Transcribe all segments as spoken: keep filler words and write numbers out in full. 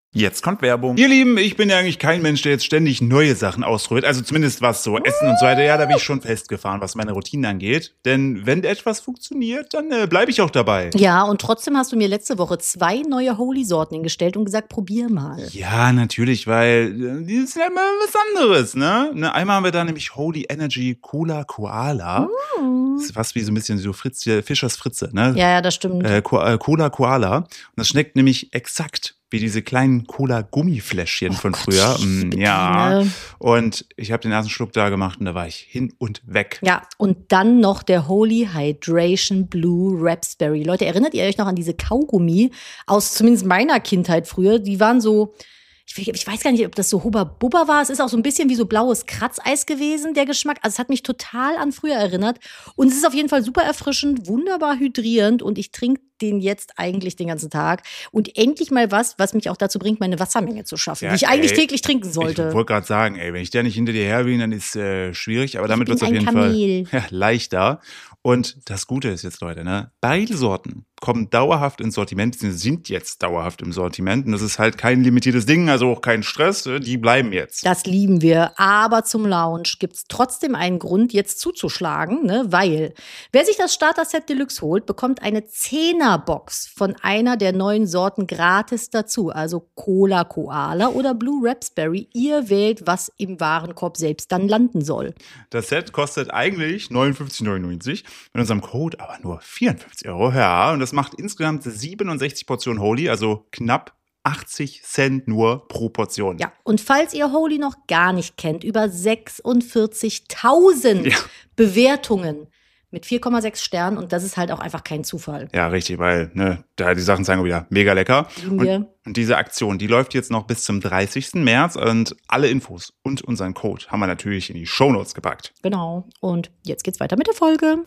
Jetzt kommt Werbung. Ihr Lieben, ich bin ja eigentlich kein Mensch, der jetzt ständig neue Sachen ausprobiert. Also zumindest was so Essen und so weiter. Ja, da bin ich schon festgefahren, was meine Routinen angeht. Denn wenn etwas funktioniert, dann äh, bleibe ich auch dabei. Ja, und trotzdem hast du mir letzte Woche zwei neue Holy-Sorten hingestellt und gesagt, probier mal. Ja, natürlich, weil äh, die ist ja immer was anderes, ne? ne? Einmal haben wir da nämlich Holy Energy Cola Koala. Mm. Das ist fast wie so ein bisschen so Fritz, Fischers Fritze, ne? Ja, ja, das stimmt. Äh, Cola Koala. Und das schmeckt nämlich exakt wie diese kleinen Cola-Gummifläschchen oh von Gott, früher. Mm, ja. Bediene. Und ich habe den ersten Schluck da gemacht und da war ich hin und weg. Ja, und dann noch der Holy Hydration Blue Raspberry. Leute, erinnert ihr euch noch an diese Kaugummi aus zumindest meiner Kindheit früher? Die waren so, ich, ich weiß gar nicht, ob das so Hubba Bubba war. Es ist auch so ein bisschen wie so blaues Kratzeis gewesen, der Geschmack. Also es hat mich total an früher erinnert. Und es ist auf jeden Fall super erfrischend, wunderbar hydrierend und ich trinke den jetzt eigentlich den ganzen Tag. Und endlich mal was, was mich auch dazu bringt, meine Wassermenge zu schaffen, ja, die ich eigentlich ey, täglich trinken sollte. Ich wollte gerade sagen, ey, wenn ich der nicht hinter dir her bin, dann ist äh, schwierig. Aber damit wird es auf jeden Kamel. Fall ja, leichter. Und das Gute ist jetzt, Leute, ne, beide Sorten kommen dauerhaft ins Sortiment, sind jetzt dauerhaft im Sortiment. Und das ist halt kein limitiertes Ding, also auch kein Stress, die bleiben jetzt. Das lieben wir. Aber zum Lounge gibt es trotzdem einen Grund, jetzt zuzuschlagen, ne? Weil wer sich das Starter-Set Deluxe holt, bekommt eine Zehner-Box von einer der neuen Sorten gratis dazu. Also Cola Koala oder Blue Raspberry. Ihr wählt, was im Warenkorb selbst dann landen soll. Das Set kostet eigentlich neunundfünfzig neunundneunzig, mit unserem Code aber nur vierundfünfzig Euro. Ja, und das macht insgesamt siebenundsechzig Portionen Holy, also knapp achtzig Cent nur pro Portion. Ja, und falls ihr Holy noch gar nicht kennt, über sechsundvierzigtausend ja. Bewertungen mit vier Komma sechs Sternen und das ist halt auch einfach kein Zufall. Ja, richtig, weil ne, da die Sachen zeigen wir wieder mega lecker. Und, und diese Aktion, die läuft jetzt noch bis zum dreißigsten März und alle Infos und unseren Code haben wir natürlich in die Shownotes gepackt. Genau, und jetzt geht's weiter mit der Folge.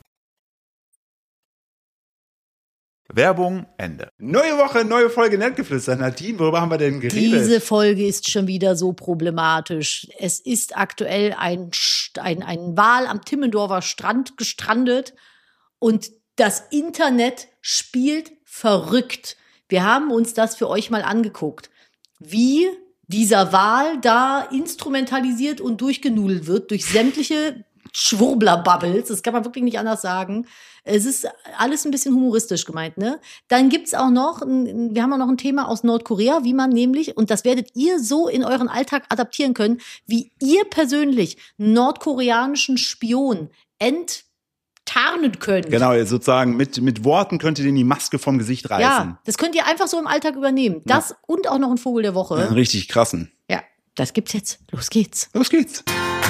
Werbung, Ende. Neue Woche, neue Folge Nettgeflüster. Nadine, worüber haben wir denn geredet? Diese Folge ist schon wieder so problematisch. Es ist aktuell ein, ein, ein Wal am Timmendorfer Strand gestrandet und das Internet spielt verrückt. Wir haben uns das für euch mal angeguckt, wie dieser Wal da instrumentalisiert und durchgenudelt wird durch sämtliche Schwurbler-Bubbles, das kann man wirklich nicht anders sagen. Es ist alles ein bisschen humoristisch gemeint, ne? Dann gibt's auch noch, wir haben auch noch ein Thema aus Nordkorea, wie man nämlich, und das werdet ihr so in euren Alltag adaptieren können, wie ihr persönlich nordkoreanischen Spion enttarnen könnt. Genau, sozusagen mit, mit Worten könnt ihr den die Maske vom Gesicht reißen. Ja, das könnt ihr einfach so im Alltag übernehmen. Das ja. Und auch noch ein Vogel der Woche. Ja, einen richtig krassen. Ja, das gibt's jetzt. Los geht's. Los geht's.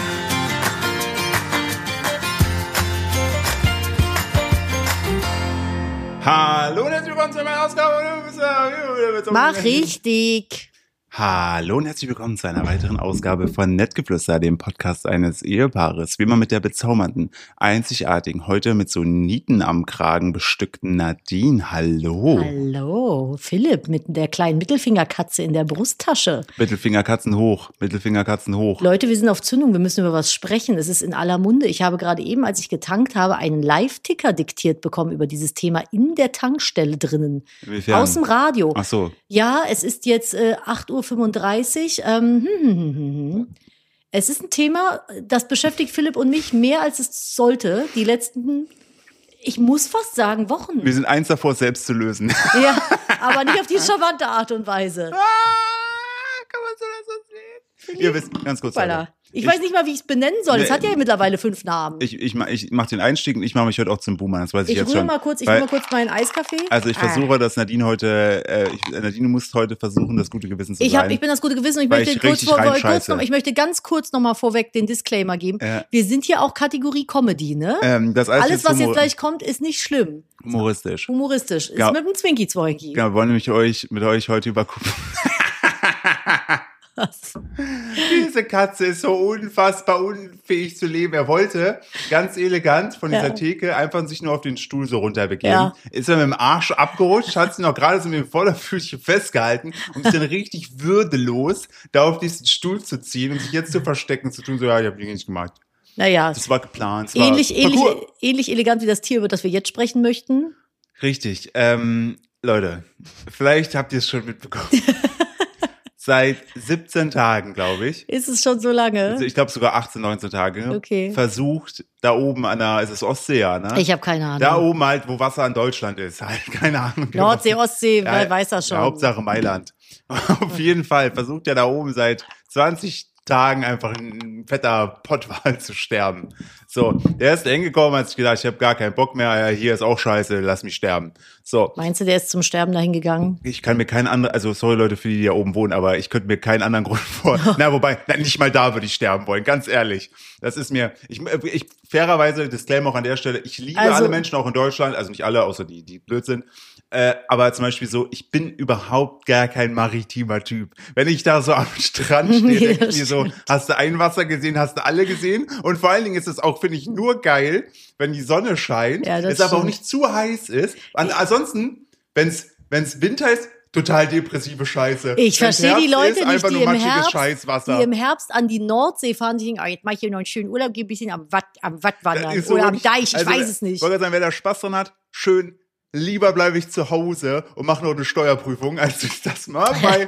Hallo und herzlich willkommen zu einer Ausgabe. Mach richtig. Hallo und herzlich willkommen zu einer weiteren Ausgabe von Nettgeflüster, dem Podcast eines Ehepaares. Wie immer mit der bezaubernden, einzigartigen, heute mit so Nieten am Kragen bestückten Nadine. Hallo. Hallo, Philipp mit der kleinen Mittelfingerkatze in der Brusttasche. Mittelfingerkatzen hoch, Mittelfingerkatzen hoch. Leute, wir sind auf Zündung, wir müssen über was sprechen. Es ist in aller Munde. Ich habe gerade eben, als ich getankt habe, einen Live-Ticker diktiert bekommen über dieses Thema in der Tankstelle drinnen. Inwiefern? Aus dem Radio. Ach so. Ja, es ist jetzt äh, acht Uhr fünfunddreißig. Ähm, hm, hm, hm, hm. Es ist ein Thema, das beschäftigt Philipp und mich mehr, als es sollte. Die letzten, ich muss fast sagen, Wochen. Wir sind eins davor, selbst zu lösen. Ja, aber nicht auf die charmante Art und Weise. Ah, kann man so das so sehen? Ihr wisst, ganz kurz. Voilà. Ich, ich weiß nicht mal, wie ich es benennen soll. Es hat ja mittlerweile fünf Namen. Ich, ich, ich mache den Einstieg und ich mache mich heute auch zum Boomer. Das weiß ich, ich jetzt schon. Mal kurz, ich rühre mal kurz meinen Eiskaffee. Also ich versuche, ah. dass Nadine heute, äh, ich, Nadine muss heute versuchen, das gute Gewissen zu ich sein. Hab, ich bin das gute Gewissen und ich möchte, ich kurz vor, kurz noch, ich möchte ganz kurz noch mal vorweg den Disclaimer geben. Äh, Wir sind hier auch Kategorie Comedy, ne? Ähm, das alles, alles was jetzt gleich kommt, ist nicht schlimm. Humoristisch. Humoristisch. Ist ja. Mit einem Zwinki-Zwinki. Ja, wir wollen nämlich euch, mit euch heute übergucken. Was? Diese Katze ist so unfassbar unfähig zu leben. Er wollte ganz elegant von dieser ja. Theke einfach sich nur auf den Stuhl so runterbegeben. Ja. Ist er mit dem Arsch abgerutscht, hat sie noch gerade so mit dem Vorderfüßchen festgehalten und ist dann richtig würdelos, da auf diesen Stuhl zu ziehen und sich jetzt zu verstecken, zu tun, so, ja, ich hab die nicht gemacht. Naja. Das war geplant. Das ähnlich, war ähnlich, ähnlich elegant wie das Tier, über das wir jetzt sprechen möchten. Richtig. Ähm, Leute, vielleicht habt ihr es schon mitbekommen. seit siebzehn Tagen, glaube ich. Ist es schon so lange? Also ich glaube sogar achtzehn, neunzehn Tage. Okay. Versucht, da oben an der, ist es Ostsee, ja, ne? Ich habe keine Ahnung. Da oben halt, wo Wasser in Deutschland ist. Halt, keine Ahnung. Nordsee, Ostsee, ja, weiß er schon. Ja, Hauptsache Mailand. Auf jeden Fall versucht er da oben seit zwanzig Tagen einfach ein fetter Pottwal zu sterben. So, der ist hingekommen, hat sich gedacht, ich habe gar keinen Bock mehr, ja, hier ist auch scheiße, lass mich sterben. So. Meinst du, der ist zum Sterben dahin gegangen? Ich kann mir keinen anderen, also sorry Leute für die, die da oben wohnen, aber ich könnte mir keinen anderen Grund vor. Na, wobei, na, nicht mal da würde ich sterben wollen, ganz ehrlich. Das ist mir, ich, ich fairerweise, Disclaimer auch an der Stelle, ich liebe also, alle Menschen auch in Deutschland, also nicht alle, außer die, die blöd sind. Äh, aber zum Beispiel so, ich bin überhaupt gar kein maritimer Typ. Wenn ich da so am Strand stehe, ja, denke ich mir so, hast du ein Wasser gesehen, hast du alle gesehen? Und vor allen Dingen ist es auch, finde ich, nur geil, wenn die Sonne scheint, ja, es aber auch nicht zu heiß ist. Und ansonsten, wenn's, wenn's Winter ist, total depressive Scheiße. Ich verstehe die Leute ist, nicht, die im, Herbst, Scheißwasser. die im Herbst an die Nordsee fahren, die denken, oh, jetzt mache ich hier noch einen schönen Urlaub, gehe ein bisschen am Watt, am Watt wandern so oder am Deich, ich also, weiß es nicht. Ich wollte sagen, wer da Spaß dran hat, schön. Lieber bleibe ich zu Hause und mache noch eine Steuerprüfung, als ich das mache, weil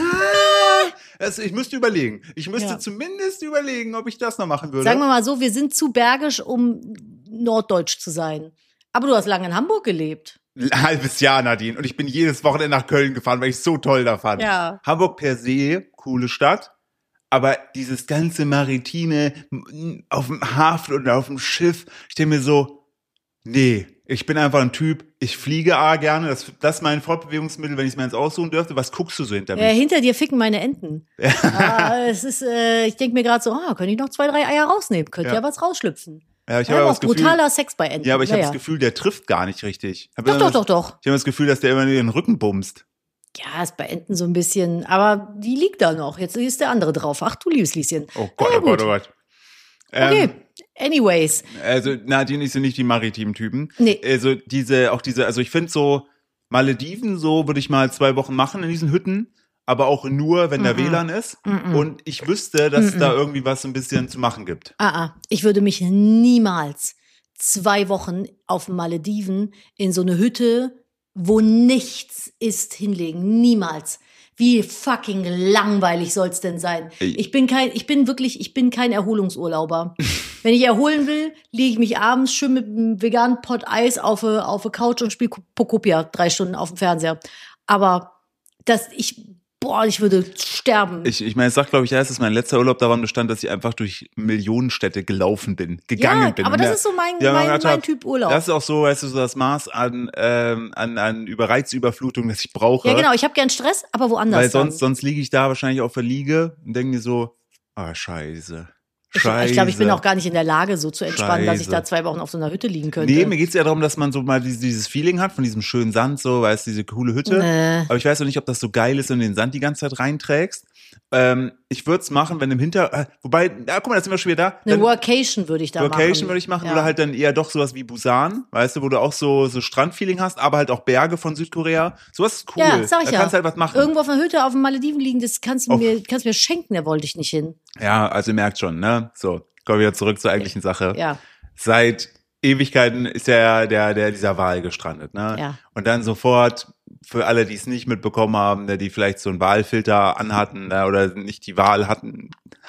also ich müsste überlegen. Ich müsste ja. zumindest überlegen, ob ich das noch machen würde. Sagen wir mal so, wir sind zu bergisch, um norddeutsch zu sein. Aber du hast lange in Hamburg gelebt. Ein halbes Jahr, Nadine. Und ich bin jedes Wochenende nach Köln gefahren, weil ich es so toll da fand. Ja. Hamburg per se, coole Stadt. Aber dieses ganze Maritime auf dem Hafen und auf dem Schiff, ich denke mir so, nee. Ich bin einfach ein Typ, ich fliege A gerne, das, das ist mein Fortbewegungsmittel, wenn ich es mir jetzt aussuchen dürfte. Was guckst du so hinter mir? Äh, hinter dir ficken meine Enten. Ja. ah, es ist, äh, ich denke mir gerade so, ah, könnte ich noch zwei, drei Eier rausnehmen, könnte ja, ja was rausschlüpfen. Ja, ich habe ja, auch das Gefühl, brutaler Sex bei Enten. Ja, aber ich naja. habe das Gefühl, der trifft gar nicht richtig. Hab Doch, doch, das, doch, doch. Ich habe das Gefühl, dass der immer in den Rücken bumst. Ja, ist bei Enten so ein bisschen, aber die liegt da noch. Jetzt ist der andere drauf. Ach du liebes Lieschen. Oh Gott, ja, oh Gott, oh Gott. Okay. Ähm, Anyways. Also, Nadine, ich sind nicht die maritimen Typen. Nee. Also, diese, auch diese, also ich finde so, Malediven, so würde ich mal zwei Wochen machen in diesen Hütten, aber auch nur, wenn mm-mm. der W L A N ist. Mm-mm. Und ich wüsste, dass es da irgendwie was ein bisschen zu machen gibt. Ah, ah. Ich würde mich niemals zwei Wochen auf Malediven in so eine Hütte, wo nichts ist, hinlegen. Niemals. Wie fucking langweilig soll's denn sein? Ich bin kein, ich bin wirklich, ich bin kein Erholungsurlauber. Wenn ich erholen will, lege ich mich abends schön mit einem veganen Pot Eis auf eine, auf eine Couch und spiele Pokopia drei Stunden auf dem Fernseher. Aber das, ich, boah, ich würde sterben. Ich, ich meine, ich sag, glaube ich, ja, es ist mein letzter Urlaub daran bestand, dass ich einfach durch Millionenstädte gelaufen bin, gegangen ja, bin. aber das ist so mein, ja, mein, mein Typ Urlaub. Das ist auch so, weißt du, so das Maß an, ähm, an, an Überreizüberflutung, das ich brauche. Ja, genau, ich habe gern Stress, aber woanders. Weil sonst, dann. sonst liege ich da wahrscheinlich auf der Liege und denke mir so, ah, scheiße. Scheiße. Ich glaube, ich bin auch gar nicht in der Lage, so zu entspannen, Scheiße. dass ich da zwei Wochen auf so einer Hütte liegen könnte. Nee, mir geht's ja darum, dass man so mal dieses, dieses Feeling hat von diesem schönen Sand, so, weißt du, diese coole Hütte. Nee. Aber ich weiß auch nicht, ob das so geil ist, wenn du den Sand die ganze Zeit reinträgst. Ähm, ich würde es machen, wenn im Hinter... Äh, wobei, ja, guck mal, da sind wir schon wieder da. Eine Workation würde ich da Workation machen. würde ich machen. Ja. Oder halt dann eher doch sowas wie Busan, weißt du, wo du auch so, so Strandfeeling hast, aber halt auch Berge von Südkorea. Sowas ist cool. Ja, sag ich da ja. kannst du halt was machen. Irgendwo auf einer Hütte auf den Malediven liegen, das kannst du oh. mir, kannst du mir schenken, da wollte ich nicht hin. Ja, also ihr merkt schon, ne? So, kommen wir wieder zurück zur eigentlichen Sache. Ja. Seit Ewigkeiten ist ja der, der, dieser Wal gestrandet, ne? Ja. Und dann sofort, für alle, die es nicht mitbekommen haben, ne, die vielleicht so einen Walfilter anhatten, ne, oder nicht die Wahl hatten,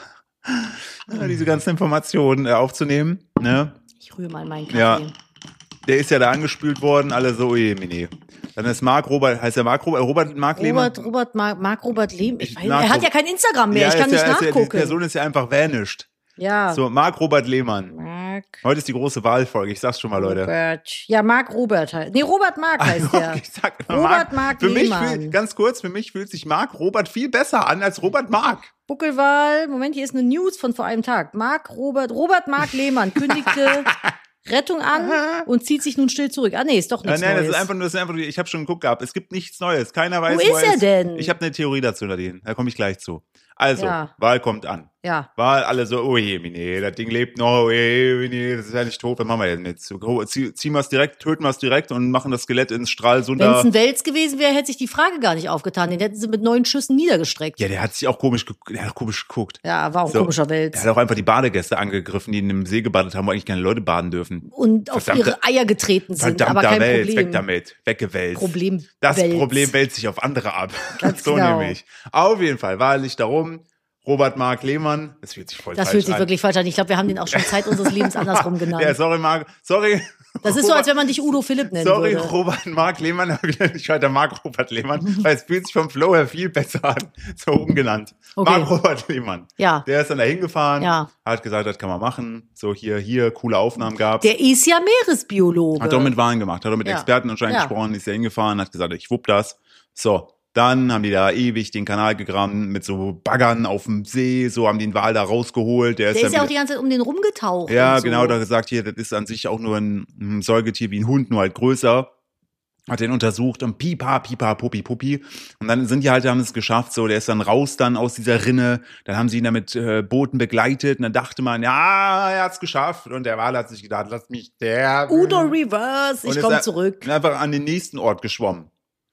ne, diese ganzen Informationen äh, aufzunehmen, ne? Ich rühre mal meinen Kaffee. Ja. Der ist ja da angespült worden, alle so, oje, mini. Dann ist Marc Robert, heißt der Marc Robert, Robert Marc Lehmann? Robert, Robert, Marc, Marc Robert Lehmann. Ich weiß, Marc er hat ja kein Instagram mehr, ja, ich kann ist nicht ja, ist nachgucken. Ja, die Person ist ja einfach vanished. Ja. So, Marc Robert Lehmann. Marc. Heute ist die große Wahlfolge, ich sag's schon mal, Leute. Robert. Ja, Marc Robert heißt. Nee, Robert Marc heißt der. Ich sag immer Robert Marc Für mich Lehmann. fühlt, ganz kurz, für mich fühlt sich Marc Robert viel besser an als Robert Marc. Buckelwahl, Moment, hier ist eine News von vor einem Tag. Marc Robert, Robert Marc Lehmann kündigte Rettung an und zieht sich nun still zurück. Ah, nee, ist doch nichts ja, nein, Neues. das ist einfach nur, das ist einfach, ich habe schon geguckt gehabt, es gibt nichts Neues. Keiner weiß, wo ist er ist. denn? Ich habe eine Theorie dazu, Nadine. Da komme ich gleich zu. Also, Ja. Wahl kommt an. Ja. Wahl, alle so, oh je, nee, das Ding lebt noch, oh je, nee, das ist ja nicht tot, was machen wir denn jetzt? Zie- Ziehen wir es direkt, töten wir es direkt und machen das Skelett ins Stralsunder. Wenn es ein Wels gewesen wäre, hätte sich die Frage gar nicht aufgetan. Den hätten sie mit neun Schüssen niedergestreckt. Ja, der hat sich auch komisch, ge- der hat auch komisch geguckt. Ja, war auch ein So. komischer Wels. Der hat auch einfach die Badegäste angegriffen, die in dem See gebadet haben, wo eigentlich keine Leute baden dürfen. Und auf Verdammte- ihre Eier getreten sind, aber Verdammter kein Wels, Problem. weg damit, weggewälzt. Problem Das Wels. Problem wälzt sich auf andere ab. Ganz so genau. nämlich. Auf jeden Fall, Wahllicht darum. Robert Mark Lehmann, das fühlt sich voll Das falsch fühlt sich an. wirklich falsch an. Ich glaube, wir haben den auch schon Zeit unseres Lebens andersrum genannt. Ja, sorry, Mark, sorry. Das ist so, als wenn man dich Udo Philipp nennen Sorry, würde. Robert Mark Lehmann, aber wieder nicht weiter Mark Robert Lehmann, weil es fühlt sich vom Flow her viel besser an. So umgenannt. Okay. Mark Robert Lehmann. Ja. Der ist dann da hingefahren, Ja. hat gesagt, das kann man machen. So hier, hier, coole Aufnahmen gab. Der ist ja Meeresbiologe. Hat auch mit Wahlen gemacht, hat auch mit Ja. Experten anscheinend Ja. gesprochen, ist ja hingefahren, hat gesagt, ich wupp das. So, dann haben die da ewig den Kanal gegraben mit so Baggern auf dem See, so haben den Wal da rausgeholt. Der, Der ist ist dann ja auch wieder, die ganze Zeit um den rumgetaucht. ja, und so. genau, da gesagt, hier, das ist an sich auch nur ein, ein Säugetier wie ein Hund, nur halt größer. Hat den untersucht und pipa, pipa, puppi, puppi. Und dann sind die halt, haben es geschafft, so, der ist dann raus dann aus dieser Rinne. Dann haben sie ihn dann mit äh, Booten begleitet und dann dachte man, ja, er hat's geschafft. Und der Wal hat sich gedacht, lass mich sterben. Udo Reverse, Und ich ist komme er- zurück. Einfach an den nächsten Ort geschwommen.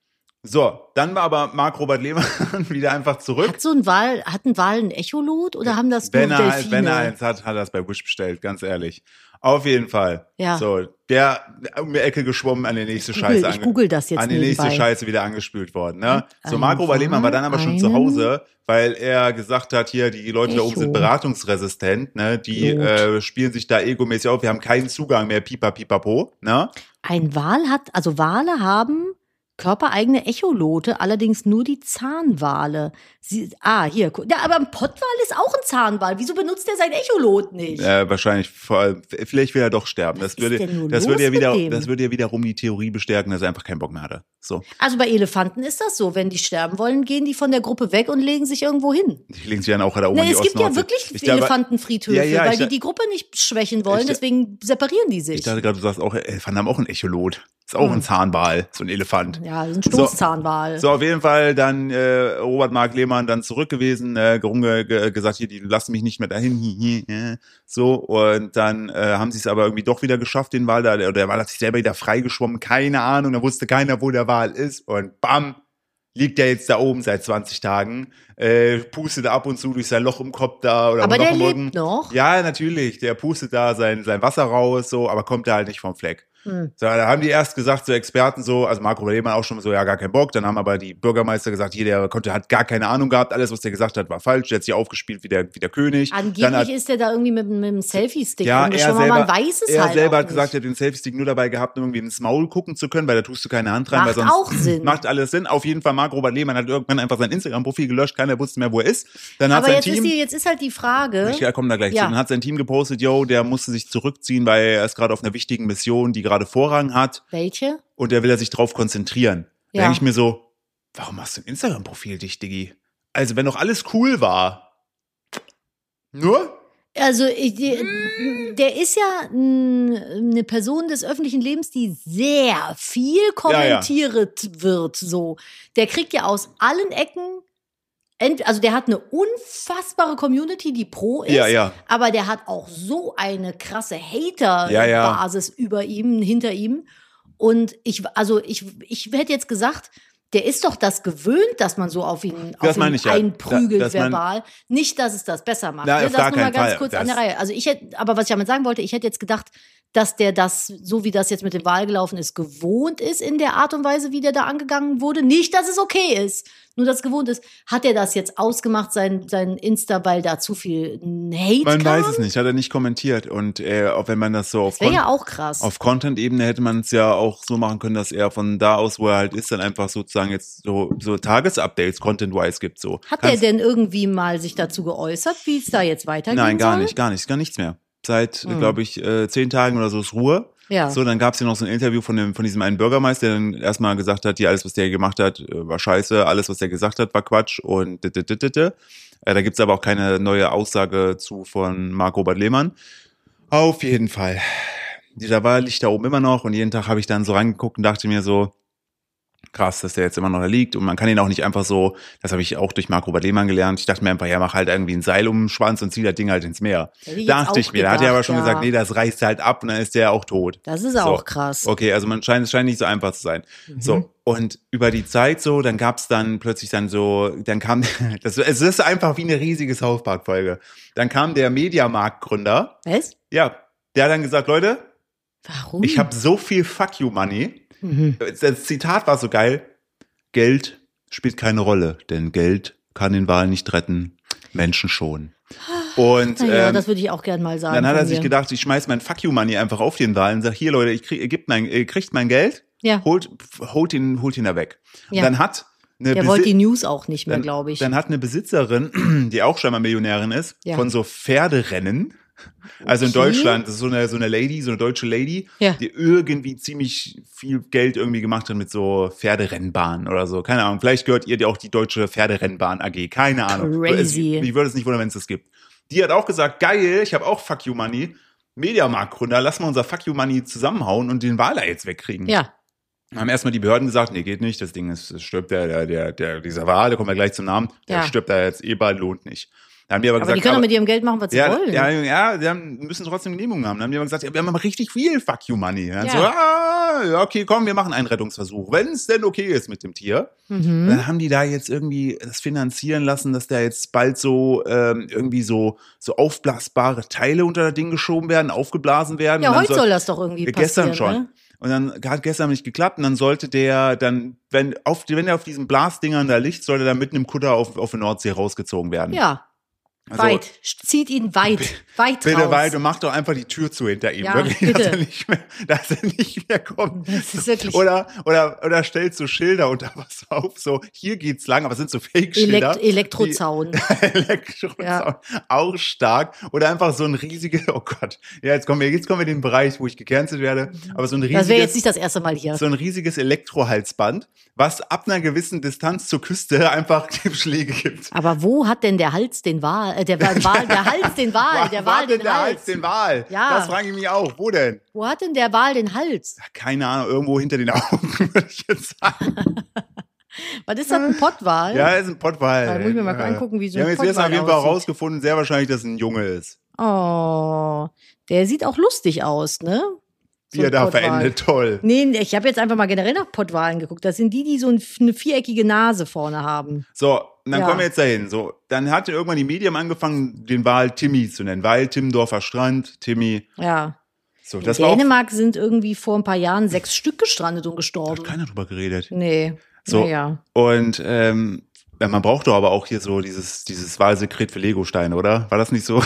So, dann war aber Mark Robert Lehmann wieder einfach zurück. Hat so ein Wal, hat ein Wal ein Echolot oder haben das nur Wenn er, Delfine? wenn er eins hat, hat er es bei Wish bestellt, ganz ehrlich. Auf jeden Fall. Ja. So, der um die Ecke geschwommen, an die nächste Ich Scheiße google- ich ange- google das jetzt an die nächste nebenbei. Scheiße wieder angespült worden. Ne? So, Ein Mark Robert Lehmann war dann aber schon zu einen Hause, weil er gesagt hat, hier, die Leute da oben Echo. sind beratungsresistent, ne? Die Lot. äh, spielen sich da egomäßig auf, wir haben keinen Zugang mehr, pipa, pipapo, ne? Ein Wal hat, also Wale haben körpereigene Echolote, allerdings nur die Zahnwale. Sie, ah, hier, gu- ja, aber ein Pottwal ist auch ein Zahnwal. Wieso benutzt er sein Echolot nicht? Äh, wahrscheinlich, vor allem, vielleicht will er doch sterben. Was Das würde, ist denn nur das los würde ja mit wieder, dem? das würde ja wiederum die Theorie bestärken, dass er einfach keinen Bock mehr hatte. So, Also bei Elefanten ist das so. Wenn die sterben wollen, gehen die von der Gruppe weg und legen sich irgendwo hin. die legen sich dann auch da oben Na, in die es gibt ja Ostnordsee. wirklich Ich glaube- Elefantenfriedhöfe, Ja, ja, weil ich die da- die Gruppe nicht schwächen wollen, Ich da- deswegen separieren die Ich sich. dachte gerade, du sagst auch, Elefanten haben auch ein Echolot. Ist auch ein Zahnwal, so ein Elefant. Hm. Ja, das ist ein Stoßzahnwal. So, auf jeden Fall dann äh, Robert Mark Lehmann dann zurück gewesen, äh, gerunge, ge, gesagt, hier, die lassen mich nicht mehr dahin. Hi, hi, hi. So, und dann äh, haben sie es aber irgendwie doch wieder geschafft, den Wal da. Der, der Wal hat sich selber wieder freigeschwommen, keine Ahnung, da wusste keiner, wo der Wal ist. Und bam, liegt der jetzt da oben seit zwanzig Tagen, äh, pustet ab und zu durch sein Loch im Kopf da. Oder Aber im Loch der im lebt Rücken. noch. Ja, natürlich, der pustet da sein, sein Wasser raus, so, aber kommt da halt nicht vom Fleck. Hm. So, da haben die erst gesagt, so Experten so, also Marco Lehmann auch schon so, ja, gar keinen Bock. Dann haben aber die Bürgermeister gesagt, hier, der konnte, hat gar keine Ahnung gehabt. Alles, was der gesagt hat, war falsch. Der hat sich aufgespielt wie der, wie der König. Angeblich Dann hat, ist der da irgendwie mit, mit einem Selfie-Stick ja, er rumgeschwommen, selber, aber man weiß es er halt selber auch hat gesagt, nicht. er hat den Selfie-Stick nur dabei gehabt, um irgendwie ins Maul gucken zu können, weil da tust du keine Hand rein, Macht weil sonst auch Sinn. macht alles Sinn. Auf jeden Fall, Marco Robert Lehmann hat irgendwann einfach sein Instagram-Profil gelöscht, keiner wusste mehr, wo er ist. Dann hat Aber sein jetzt ist, Team, die, jetzt ist halt die Frage, ich komme da gleich Ja. zu, dann hat sein Team gepostet, yo, der musste sich zurückziehen, weil er ist gerade auf einer wichtigen Mission, die gerade Vorrang hat. welche? Und da will er sich drauf konzentrieren. Da Ja. denke ich mir so, warum hast du ein Instagram-Profil dich, Diggi? Also, wenn doch alles cool war. Nur? Also ich, die- der ist ja n- eine Person des öffentlichen Lebens, die sehr viel kommentiert wird. So, der kriegt ja aus allen Ecken, ent- also der hat eine unfassbare Community, die pro ist, Ja, ja. aber der hat auch so eine krasse Ja, ja. Hater-Basis über ihm, hinter ihm. Und ich, also ich, ich hätte jetzt gesagt, der ist doch das gewöhnt, dass man so auf ihn, Das auf meine ihn ich ja. einprügelt Da- dass man- verbal. Nicht, dass es das besser macht. Na, Ne, auf das gar nur mal keinen ganz Fall. kurz Das- an der Reihe. Also ich hätte, aber was ich damit sagen wollte, ich hätte jetzt gedacht, dass der das, so wie das jetzt mit dem Wahl gelaufen ist, gewohnt ist in der Art und Weise, wie der da angegangen wurde. Nicht, dass es okay ist, nur dass es gewohnt ist. Hat er das jetzt ausgemacht, sein, sein Insta, weil da zu viel Hate Man kam? weiß es nicht, hat er nicht kommentiert. Und äh, auch wenn man das so auf, Das wäre Kon ja auch krass. auf Content-Ebene hätte man es ja auch so machen können, dass er von da aus, wo er halt ist, dann einfach sozusagen jetzt so, so Tagesupdates Content-wise gibt. So. Hat er Kannst- denn irgendwie mal sich dazu geäußert, wie es da jetzt weitergeht? Nein, gar soll? nicht, gar nicht, gar nichts mehr. Seit, Hm. glaube ich, äh, zehn Tagen oder so ist Ruhe. Ja. So, dann gab es ja noch so ein Interview von dem, von diesem einen Bürgermeister, der dann erstmal gesagt hat, ja, alles, was der gemacht hat, äh, war scheiße, alles, was der gesagt hat, war Quatsch und dit, dit, dit, dit. Äh, da gibt's aber auch keine neue Aussage zu von Mark Robert Lehmann. Auf jeden Fall. Dieser Wahl liegt da oben immer noch und jeden Tag habe ich dann so reingeguckt und dachte mir so, krass, dass der jetzt immer noch da liegt und man kann ihn auch nicht einfach so, das habe ich auch durch Marco Lehmann gelernt, ich dachte mir einfach, ja, mach halt irgendwie ein Seil um den Schwanz und zieh das Ding halt ins Meer. Dachte ich mir, da hat er aber schon ja. gesagt, nee, das reißt halt ab und dann ist der auch tot. Das ist so. auch krass. Okay, also man scheint, es scheint nicht so einfach zu sein. Mhm. So, und über die Zeit so, dann gab's dann plötzlich dann so, dann kam, das, es ist einfach wie eine riesige South Park-Folge. Dann kam der Mediamarkt-Gründer. Was? Ja, der hat dann gesagt, Leute, warum? Ich habe so viel Fuck you Money. Mhm. Das Zitat war so geil. Geld spielt keine Rolle, denn Geld kann den Wal nicht retten, Menschen schon. Und ja, ähm, das würde ich auch gern mal sagen. Dann hat er sich gedacht, ich schmeiß mein Fuck you Money einfach auf den Wal und sag, hier Leute, ich krieg, ihr, gebt mein, ihr kriegt mein Geld, ja. holt, holt ihn, holt ihn da weg. Ja. Und dann hat eine Der wollte die News auch nicht mehr, glaube ich. Dann hat eine Besitzerin, die auch scheinbar Millionärin ist, ja. von so Pferderennen. Also in okay. Deutschland, das ist so eine, so eine Lady, so eine deutsche Lady, ja. die irgendwie ziemlich viel Geld irgendwie gemacht hat mit so Pferderennbahnen oder so. Keine Ahnung, vielleicht gehört ihr auch die deutsche Pferderennbahn A G. Keine Ahnung. Crazy. Ich würde es nicht wundern, wenn es das gibt. Die hat auch gesagt, geil, ich habe auch Fuck You Money. Mediamarktgründer, lass mal unser Fuck You Money zusammenhauen und den Wal da jetzt wegkriegen. Ja. Dann haben erstmal die Behörden gesagt, nee, geht nicht, das Ding ist, das stirbt der, der, der, der, dieser Wal, der kommt ja gleich zum Namen, der ja. stirbt da jetzt eh bald, lohnt nicht. Dann haben die aber, aber gesagt, die können aber, doch mit ihrem Geld machen, was sie ja, wollen. Ja, ja, die haben, müssen trotzdem Genehmigung haben. Dann haben die aber gesagt, ja, wir haben aber richtig viel Fuck You Money. Dann ja. so, ah, ja, okay, komm, wir machen einen Rettungsversuch, wenn es denn okay ist mit dem Tier. Mhm. Dann haben die da jetzt irgendwie das finanzieren lassen, dass da jetzt bald so ähm, irgendwie so so aufblasbare Teile unter das Ding geschoben werden, aufgeblasen werden. Ja, heute soll, soll das doch irgendwie passieren. Gestern schon. Ne? Und dann hat gestern nicht geklappt und dann sollte der dann, wenn auf, wenn er auf diesen Blasdingern da liegt, sollte er mitten im Kutter auf, auf die Nordsee rausgezogen werden. Ja. Also, weit. Zieht ihn weit. Weit bitte raus. weit und macht doch einfach die Tür zu hinter ihm. Ja, wirklich, bitte. Dass er nicht mehr, dass er nicht mehr kommt. Das ist wirklich oder, oder, oder stellt so Schilder unter was auf, so, hier geht's lang, aber es sind so Fake-Schilder. Elekt- Elektrozaun. Elektrozaun. Ja. Auch stark. Oder einfach so ein riesiges, oh Gott. Ja, jetzt kommen wir, jetzt kommen wir in den Bereich, wo ich gecancelt werde. Aber so ein riesiges. Das wäre jetzt nicht das erste Mal hier. So ein riesiges Elektrohalsband, was ab einer gewissen Distanz zur Küste einfach Schläge gibt. Aber wo hat denn der Hals den Wal, äh, der Wal, der Hals den Wal, der Wal den, der Hals. Hals den Wal? Ja. Das frage ich mich auch. Wo denn? Wo hat denn der Wal den Hals? Keine Ahnung, irgendwo hinter den Augen, würde ich jetzt sagen. Was ist das, ein Pottwal? Ja, ist ein Pottwal. Da muss ich mir mal angucken, wie so ein Pottwal aussieht. Wir haben jetzt auf jeden Fall rausgefunden, sehr wahrscheinlich, dass es ein Junge ist. Oh, der sieht auch lustig aus, ne? So wie er da verendet, toll. Nee, ich habe jetzt einfach mal generell nach Pottwalen geguckt. Das sind die, die so eine viereckige Nase vorne haben. So, und dann ja. kommen wir jetzt dahin. So, dann hat irgendwann die Medien angefangen, den Wal Timmy zu nennen. Weil Timmendorfer Strand, Timmy. Ja. So, das In war Dänemark sind irgendwie vor ein paar Jahren sechs Stück gestrandet und gestorben. Da hat keiner drüber geredet. Nee. So, ja. Und ähm, ja, man braucht doch aber auch hier so dieses, dieses Wahlsekret für Legosteine, oder? War das nicht so?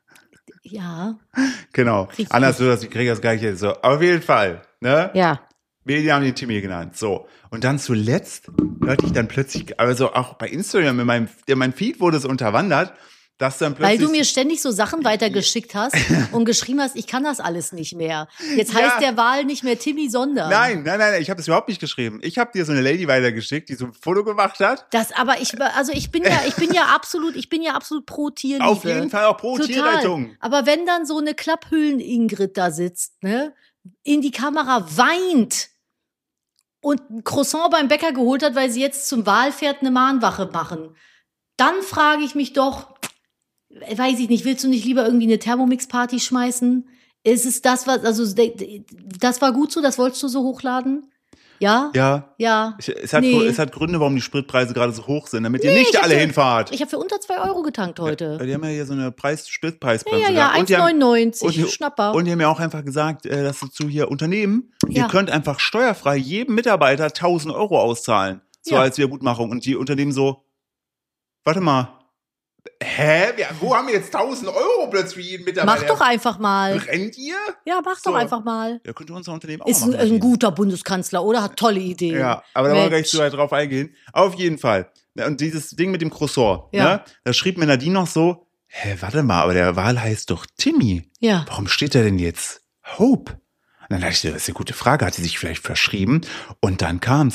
Ja. Genau. Richtig. Anders würde das, ich kriege das gleiche. So, aber auf jeden Fall, ne? Ja. Medien haben den Timmy genannt. So. Und dann zuletzt hörte ich dann plötzlich, also auch bei Instagram, in meinem, in meinem Feed wurde es unterwandert, dass dann plötzlich. Weil du mir ständig so Sachen weitergeschickt hast und geschrieben hast, ich kann das alles nicht mehr. Jetzt heißt ja. der Wal nicht mehr Timmy Sonder. Nein, nein, nein, ich habe das überhaupt nicht geschrieben. Ich habe dir so eine Lady weitergeschickt, die so ein Foto gemacht hat. Das, aber ich, also ich bin ja, ich bin ja absolut, ich bin ja absolut pro Tierliebe. Auf jeden Fall auch pro Total. Tierrettung. Aber wenn dann so eine Klapphüllen-Ingrid da sitzt, ne, in die Kamera weint und ein Croissant beim Bäcker geholt hat, weil sie jetzt zum Wahlpferd eine Mahnwache machen, dann frage ich mich doch, weiß ich nicht, willst du nicht lieber irgendwie eine Thermomix-Party schmeißen? Ist es das, was, also das war gut so, das wolltest du so hochladen? Ja? Ja. Ja. Es hat, nee. es hat Gründe, warum die Spritpreise gerade so hoch sind, damit nee, ihr nicht alle für, hinfahrt. Ich habe für unter zwei Euro getankt heute. Ja, die haben ja hier so eine Preis Spritpreisbremse. Ja, ja, ja, eins neunundneunzig, Schnapper. Und die haben ja auch einfach gesagt, dass dazu hier Unternehmen, ja. ihr könnt einfach steuerfrei jedem Mitarbeiter tausend Euro auszahlen. So ja. als Wiedergutmachung. Und die Unternehmen so, warte mal, hä? Wir, wo haben wir jetzt tausend Euro plötzlich für jeden Mitarbeiter? Mach doch einfach mal. Brennt ihr? Ja, mach so. doch einfach mal. Ja, könnte unser Unternehmen auch Ist machen. Ist ein, ein guter Bundeskanzler, oder? Hat tolle Ideen. Ja, aber da wollen wir gleich so weit drauf eingehen. Auf jeden Fall. Und dieses Ding mit dem Croissant, ja. ne? Da schrieb mir Nadine noch so, hä, warte mal, aber der Wal heißt doch Timmy. Ja. Warum steht da denn jetzt Hope? Und dann dachte ich, das ist eine gute Frage. Hat sie sich vielleicht verschrieben? Und dann kam's.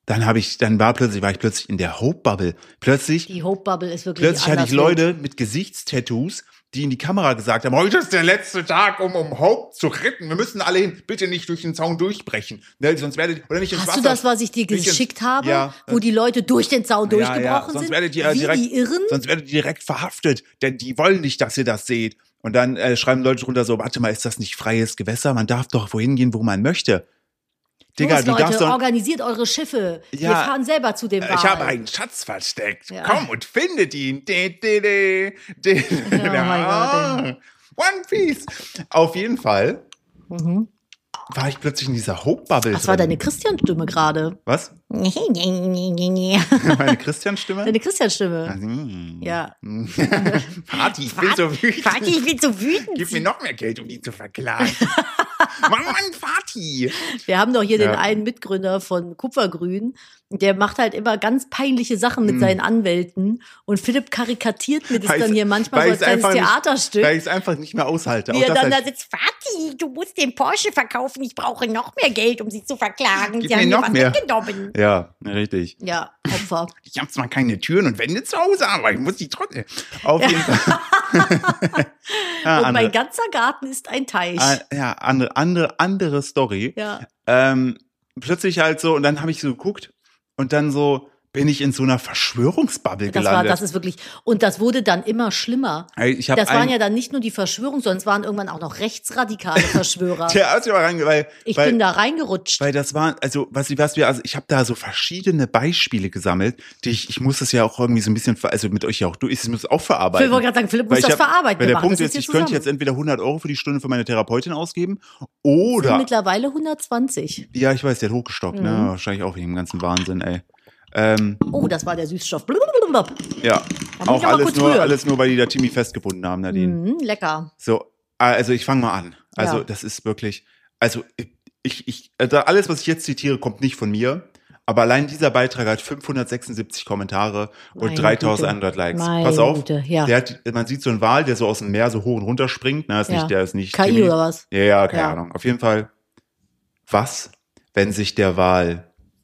dann habe ich, dann war plötzlich, war ich plötzlich in der Hope-Bubble. Plötzlich. Die Hope-Bubble ist wirklich Plötzlich hatte ich Leute mit Gesichtstattoos, die in die Kamera gesagt haben, heute ist der letzte Tag, um, um Hope zu retten. Wir müssen alle hin. Bitte nicht durch den Zaun durchbrechen. Ne, sonst werdet oder nicht ins Hast Wasser. du das, was ich dir geschickt ins, habe? Ja, wo die Leute durch den Zaun durchgebrochen ja, ja. Sonst sind? Werdet ihr Wie direkt, die Irren? Sonst werdet ihr direkt verhaftet, denn die wollen nicht, dass ihr das seht. Und dann äh, schreiben Leute drunter so, warte mal, ist das nicht freies Gewässer? Man darf doch wohin gehen, wo man möchte. Digga, Los, du Leute, darfst doch, organisiert eure Schiffe. Ja, wir fahren selber zu dem Wal. Ich habe einen Schatz versteckt. Ja. Komm und findet ihn. De, de, de, de. Oh mein Gott. One Piece. Auf jeden Fall mhm. war ich plötzlich in dieser Hope-Bubble. Das war deine Christian-Stimme gerade. Was? Meine Christian-Stimme? Deine Christian-Stimme. Also, ja. Party, ich bin so wütend. Party, ich bin so wütend. Gib mir noch mehr Geld, um die zu verklagen. Mann, Mann, Party. Wir haben doch hier ja. den einen Mitgründer von Kupfergrün. Der macht halt immer ganz peinliche Sachen mit hm. seinen Anwälten. Und Philipp karikatiert mir das weil dann hier manchmal so als kleines Theaterstück. Nicht, weil ich es einfach nicht mehr aushalte. Wie er dann halt da sitzt, Vati, du musst den Porsche verkaufen. Ich brauche noch mehr Geld, um sie zu verklagen. Gib sie mir haben noch mir was mehr. weggenommen. Ja, richtig. Ja, Opfer. Ich habe zwar keine Türen und Wände zu Hause, aber ich muss die trotzdem. Auf jeden Fall. ja, und andere. Mein ganzer Garten ist ein Teich. Ah, ja, andere, andere, andere Story. Ja. Ähm, plötzlich halt so, und dann habe ich so geguckt und dann so bin ich in so einer Verschwörungsbubble das gelandet. War, das ist wirklich, und das wurde dann immer schlimmer. Ich hab das waren ein, ja dann nicht nur die Verschwörungen, sondern es waren irgendwann auch noch rechtsradikale Verschwörer. Der hat mal rein, weil, ich weil, bin da reingerutscht. Weil das war, also was, was wir, also ich habe da so verschiedene Beispiele gesammelt, die ich, ich muss das ja auch irgendwie so ein bisschen, also mit euch ja auch, du, ich muss auch verarbeiten. Ich wollte gerade sagen, Philipp muss das hab, verarbeiten. Weil der Punkt ist, ich zusammen. könnte jetzt entweder hundert Euro für die Stunde für meine Therapeutin ausgeben oder. Sind mittlerweile hundertzwanzig. Ja, ich weiß, der hat hochgestockt, mhm. ne, wahrscheinlich auch wegen dem ganzen Wahnsinn, ey. Ähm, oh, das war der Süßstoff. Ja, auch alles nur, alles nur, weil die da Timmy festgebunden haben, Nadine. Mm, lecker. So, also ich fange mal an. Also ja. das ist wirklich, also ich, ich, also alles, was ich jetzt zitiere, kommt nicht von mir. Aber allein dieser Beitrag hat fünfhundertsechsundsiebzig Kommentare und dreitausendeinhundert Likes. Meine Pass auf, Güte, ja. der hat, man sieht so einen Wal, der so aus dem Meer so hoch und runter springt. Na, ist ja. nicht, der ist nicht K I Timmy. oder was? Ja, ja, keine ja. Ahnung. Auf jeden Fall, was, wenn sich der Wal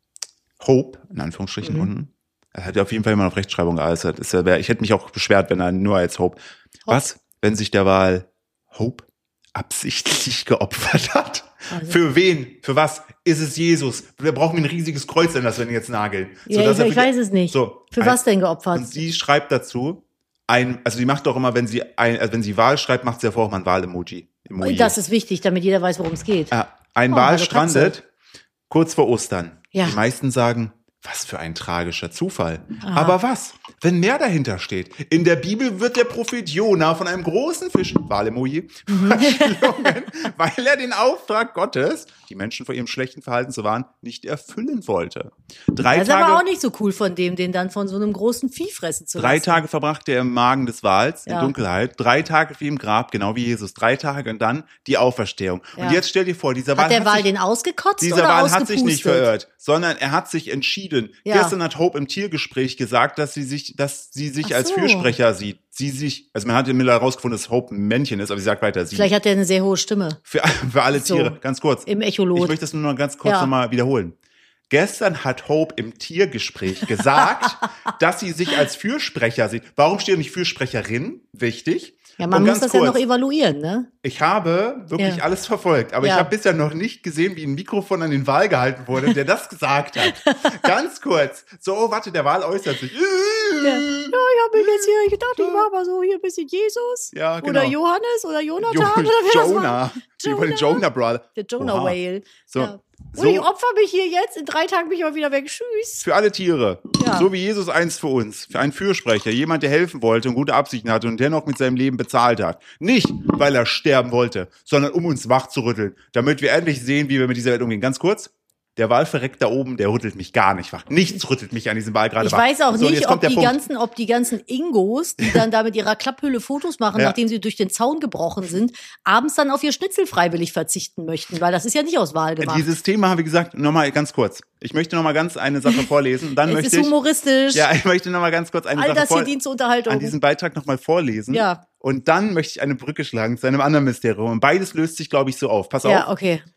Hope, in Anführungsstrichen, mhm. unten, er hat ja auf jeden Fall immer auf Rechtschreibung geäußert. Ist ja, ich hätte mich auch beschwert, wenn er nur als Hope. Hope. Was, wenn sich der Wal Hope absichtlich geopfert hat? Also. Für wen? Für was? Ist es Jesus? Wir brauchen ein riesiges Kreuz, an das wir ihn jetzt nageln. Ja, so, ich, ich weiß es nicht. So, für ein, was denn geopfert? Und sie schreibt dazu, ein, also die macht doch immer, wenn sie ein, also wenn sie Wal schreibt, macht sie ja vorher auch mal ein Wal-Emoji. Emoji. Das ist wichtig, damit jeder weiß, worum es geht. Ja, ein oh, Wal strandet kurz vor Ostern. Ja. Die meisten sagen, was für ein tragischer Zufall. Aha. Aber was, wenn mehr dahinter steht? In der Bibel wird der Prophet Jona von einem großen Fisch, Wal-Emoji, mhm. verschlungen, weil er den Auftrag Gottes, die Menschen vor ihrem schlechten Verhalten zu warnen, nicht erfüllen wollte. Drei das ist Tage, aber auch nicht so cool von dem, den dann von so einem großen Vieh fressen zu lassen. Drei Tage verbrachte er im Magen des Wals, ja. in Dunkelheit. Drei Tage wie im Grab, genau wie Jesus. Drei Tage und dann die Auferstehung. Ja. Und jetzt stell dir vor, dieser Wal hat der hat Wal sich, den ausgekotzt dieser oder Wal ausgepustet? hat sich nicht verirrt, sondern er hat sich entschieden. Ja. Gestern hat Hope im Tiergespräch gesagt, dass sie sich, dass sie sich Ach als so. Fürsprecher sieht. Sie sich, also man hat im Miller herausgefunden, dass Hope ein Männchen ist, aber sie sagt weiter sie. Vielleicht hat er eine sehr hohe Stimme. Für, für alle so. Tiere, ganz kurz. Im Echolot. Ich möchte das nur noch ganz kurz ja. nochmal wiederholen. Gestern hat Hope im Tiergespräch gesagt, dass sie sich als Fürsprecher sieht. Warum steht nicht Fürsprecherin? Wichtig. Ja, man muss das kurz, ja noch evaluieren, ne? Ich habe wirklich ja. alles verfolgt, aber ja. ich habe bisher noch nicht gesehen, wie ein Mikrofon an den Wal gehalten wurde, der das gesagt hat. Ganz kurz. So, oh, warte, der Wal äußert sich. Ja, ja ich habe mir jetzt hier, ich dachte, ich mache mal so hier ein bisschen Jesus. Ja, genau. Oder Johannes oder Jonathan. Jo- oder wer Jonah. Das war. Über den Jonah Brother. Der Jonah Oha. Whale. So. Ja. So. Und ich opfer mich hier jetzt, in drei Tagen bin ich auch wieder weg. Tschüss. Für alle Tiere. Ja. So wie Jesus einst für uns. Für einen Fürsprecher. Jemand, der helfen wollte und gute Absichten hatte und dennoch mit seinem Leben bezahlt hat. Nicht, weil er sterben wollte, sondern um uns wach zu rütteln. Damit wir endlich sehen, wie wir mit dieser Welt umgehen. Ganz kurz. Der Wal verreckt da oben, der rüttelt mich gar nicht wach. Nichts rüttelt mich an diesem Wal gerade ich wach. Ich weiß auch so, nicht, ob die, ganzen, ob die ganzen Ingos, die dann da mit ihrer Klapphülle Fotos machen, ja. nachdem sie durch den Zaun gebrochen sind, abends dann auf ihr Schnitzel freiwillig verzichten möchten, weil das ist ja nicht aus Wal gemacht. Dieses Thema habe ich gesagt, nochmal ganz kurz. Ich möchte nochmal ganz eine Sache vorlesen. Dann es möchte ist humoristisch. Ich, ja, ich möchte nochmal ganz kurz eine All Sache das hier dient zur Unterhaltung. an diesen Beitrag nochmal vorlesen. Ja. Und dann möchte ich eine Brücke schlagen zu einem anderen Mysterium. Und beides löst sich, glaube ich, so auf. Pass auf. Ja, okay.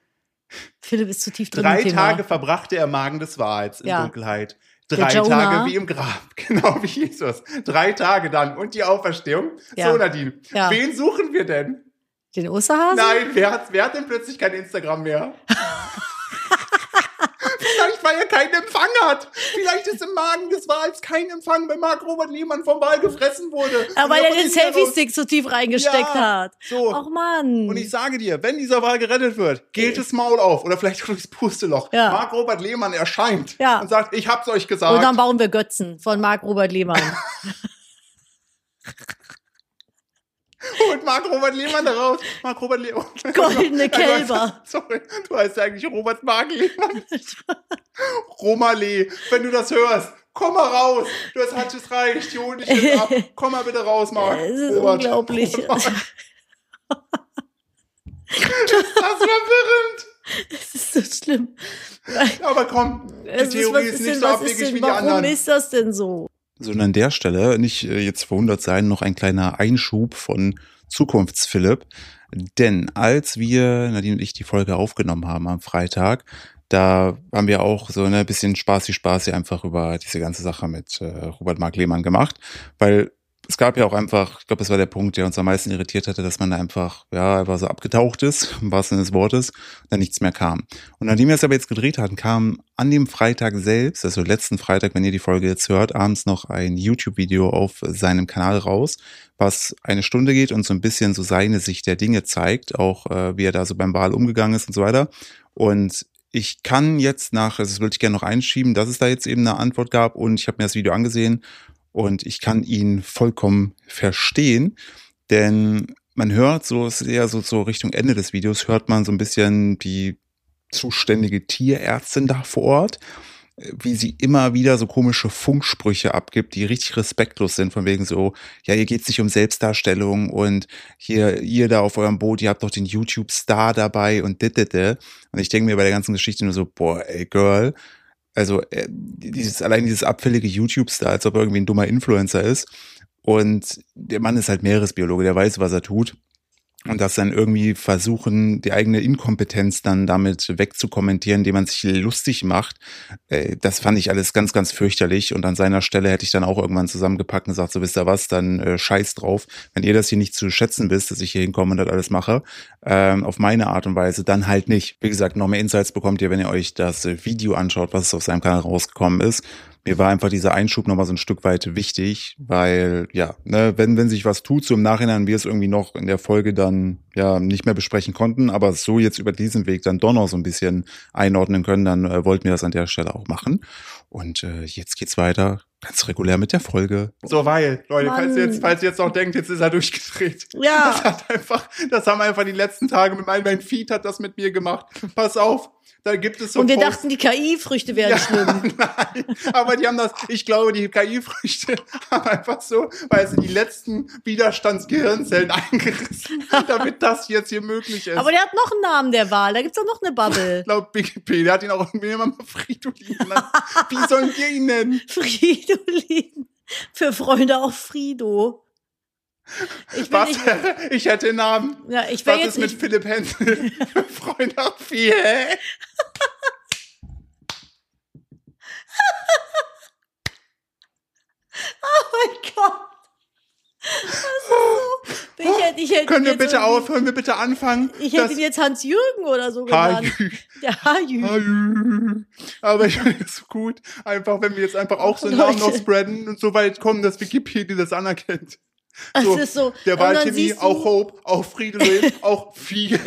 Philipp ist zu tief drin Drei im Thema. Tage verbrachte er Magen des Wals in ja. Dunkelheit. Drei Tage wie im Grab, genau wie Jesus. Drei Tage dann und die Auferstehung. Ja. So, Nadine, ja. wen suchen wir denn? Den Osterhasen? Nein, wer hat, wer hat denn plötzlich kein Instagram mehr? Vielleicht, weil er keinen Empfang hat. Vielleicht ist im Magen des Wals kein Empfang, wenn Marc-Robert Lehmann vom Wal gefressen wurde. Aber weil er den Selfie-Stick so tief reingesteckt ja, hat. So. Ach Mann. Und ich sage dir, wenn dieser Wal gerettet wird, geht das Maul auf oder vielleicht durchs Pusteloch. Ja. Marc-Robert Lehmann erscheint ja. und sagt, ich hab's euch gesagt. Und dann bauen wir Götzen von Marc-Robert Lehmann. Und Marc-Robert Lehmann da raus. Marc-Robert Lehmann. Goldene Kälber. Sorry, du heißt ja eigentlich Robert Marc-Lehmann. Romalee, wenn du das hörst, komm mal raus. Du hast es reicht, die hol dich jetzt ab. Komm mal bitte raus, Marc. Es ist Robert, unglaublich. Robert, das ist verwirrend. Es ist so schlimm. Aber komm, die es Theorie ist, ist nicht denn, so abwegig denn, wie die warum anderen. Warum ist das denn so? So, und an der Stelle, nicht äh, jetzt verwundert sein, noch ein kleiner Einschub von Zukunftsphilipp. Denn als wir, Nadine und ich, die Folge aufgenommen haben am Freitag, da haben wir auch so ein bisschen Spaßi-Spaßi einfach über diese ganze Sache mit äh, Robert Marc Lehmann gemacht. Weil es gab ja auch einfach, ich glaube, das war der Punkt, der uns am meisten irritiert hatte, dass man da einfach, ja, einfach so abgetaucht ist, im wahrsten Sinne des Wortes, und dann nichts mehr kam. Und nachdem wir es aber jetzt gedreht hatten, kam an dem Freitag selbst, also letzten Freitag, wenn ihr die Folge jetzt hört, abends noch ein YouTube-Video auf seinem Kanal raus, was eine Stunde geht und so ein bisschen so seine Sicht der Dinge zeigt, auch äh, wie er da so beim Wal umgegangen ist und so weiter. Und ich kann jetzt nach, also das würde ich gerne noch einschieben, dass es da jetzt eben eine Antwort gab und ich habe mir das Video angesehen. Und ich kann ihn vollkommen verstehen, denn man hört so, es ist eher so, so Richtung Ende des Videos, hört man so ein bisschen die zuständige Tierärztin da vor Ort, wie sie immer wieder so komische Funksprüche abgibt, die richtig respektlos sind, von wegen so, ja, hier geht's nicht um Selbstdarstellung und hier, ihr da auf eurem Boot, ihr habt doch den YouTube-Star dabei und dittete. Und ich denke mir bei der ganzen Geschichte nur so, boah, ey, Girl, also äh, dieses allein dieses abfällige YouTube-Star, als ob er irgendwie ein dummer Influencer ist. Und der Mann ist halt Meeresbiologe, der weiß, was er tut. Und das dann irgendwie versuchen, die eigene Inkompetenz dann damit wegzukommentieren, indem man sich lustig macht, äh, das fand ich alles ganz, ganz fürchterlich. Und an seiner Stelle hätte ich dann auch irgendwann zusammengepackt und gesagt, so wisst ihr was, dann äh, scheiß drauf. Wenn ihr das hier nicht zu schätzen wisst, dass ich hier hinkomme und das alles mache, ähm, auf meine Art und Weise, dann halt nicht. Wie gesagt, noch mehr Insights bekommt ihr, wenn ihr euch das Video anschaut, was auf seinem Kanal rausgekommen ist. Mir war einfach dieser Einschub nochmal so ein Stück weit wichtig, weil, ja, ne, wenn, wenn sich was tut, so im Nachhinein wir es irgendwie noch in der Folge dann, ja, nicht mehr besprechen konnten, aber so jetzt über diesen Weg dann doch noch so ein bisschen einordnen können, dann äh, wollten wir das an der Stelle auch machen. Und äh, jetzt geht's weiter, ganz regulär mit der Folge. So, weil, Leute, falls ihr jetzt, falls ihr jetzt noch denkt, jetzt ist er durchgedreht. Ja. Das hat einfach, das haben einfach die letzten Tage mit meinem, mein Feed hat das mit mir gemacht. Pass auf. Da gibt es so und wir Post- dachten, die K I-Früchte wären ja, schlimm. Nein, aber die haben das, ich glaube, die K I-Früchte haben einfach so, weil sie die letzten Widerstandsgehirnzellen eingerissen, damit das jetzt hier möglich ist. Aber der hat noch einen Namen, der Wal. Da gibt's doch noch eine Bubble. Laut Wikipedia hat ihn auch irgendwie immer mal Fridolin genannt. Wie sollen wir ihn nennen? Fridolin. Für Freunde auch Frido. Ich, Was? nicht, ich hätte einen Namen. Ja, ich Was jetzt ist mit nicht, Philipp Hensel? Freunde auch viel. Oh mein Gott. Das ist so. Ich hätte, ich hätte Können wir bitte aufhören, wir bitte anfangen? Ich hätte ihn jetzt Hans-Jürgen oder so genannt. Hajü. Der Hajü. Hajü. Aber ich finde es so gut, einfach, wenn wir jetzt einfach auch so einen Namen noch spreaden und so weit kommen, dass Wikipedia das anerkennt. So, das ist so. Der Wal-Timmy, auch Hope, auch Fridolin, auch Vieh.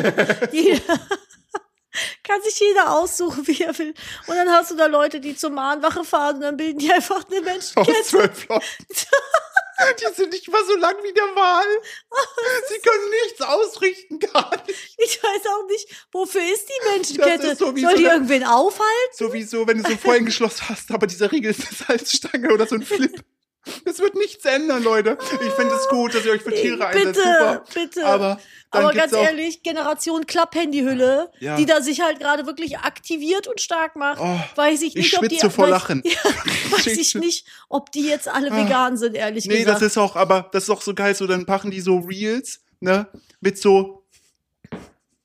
Kann sich jeder aussuchen, wie er will. Und dann hast du da Leute, die zur Mahnwache fahren und dann bilden die einfach eine Menschenkette. Aus zwölf Leuten. Die sind nicht mal so lang wie der Wal. Sie können nichts ausrichten, gar nicht. Ich weiß auch nicht, wofür ist die Menschenkette? Das ist so Soll so die eine, irgendwen aufhalten? Sowieso, wenn du so vorhin geschlossen hast, aber dieser Riegel ist eine Salzstange oder so ein Flip. Das wird nichts ändern, Leute. Ich finde es gut, dass ihr euch für Tiere einsetzt. Bitte, super. bitte. Aber, dann Aber ganz auch, ehrlich, Generation Klapp-Handyhülle, ja. die da sich halt gerade wirklich aktiviert und stark macht, oh, weiß ich nicht, ich ob die... schwitze vor weiß, Lachen. Ja, weiß ich nicht, ob die jetzt alle vegan sind, ehrlich nee, gesagt. Nee, das ist auch, aber das ist auch so geil, so dann machen die so Reels, ne, mit so...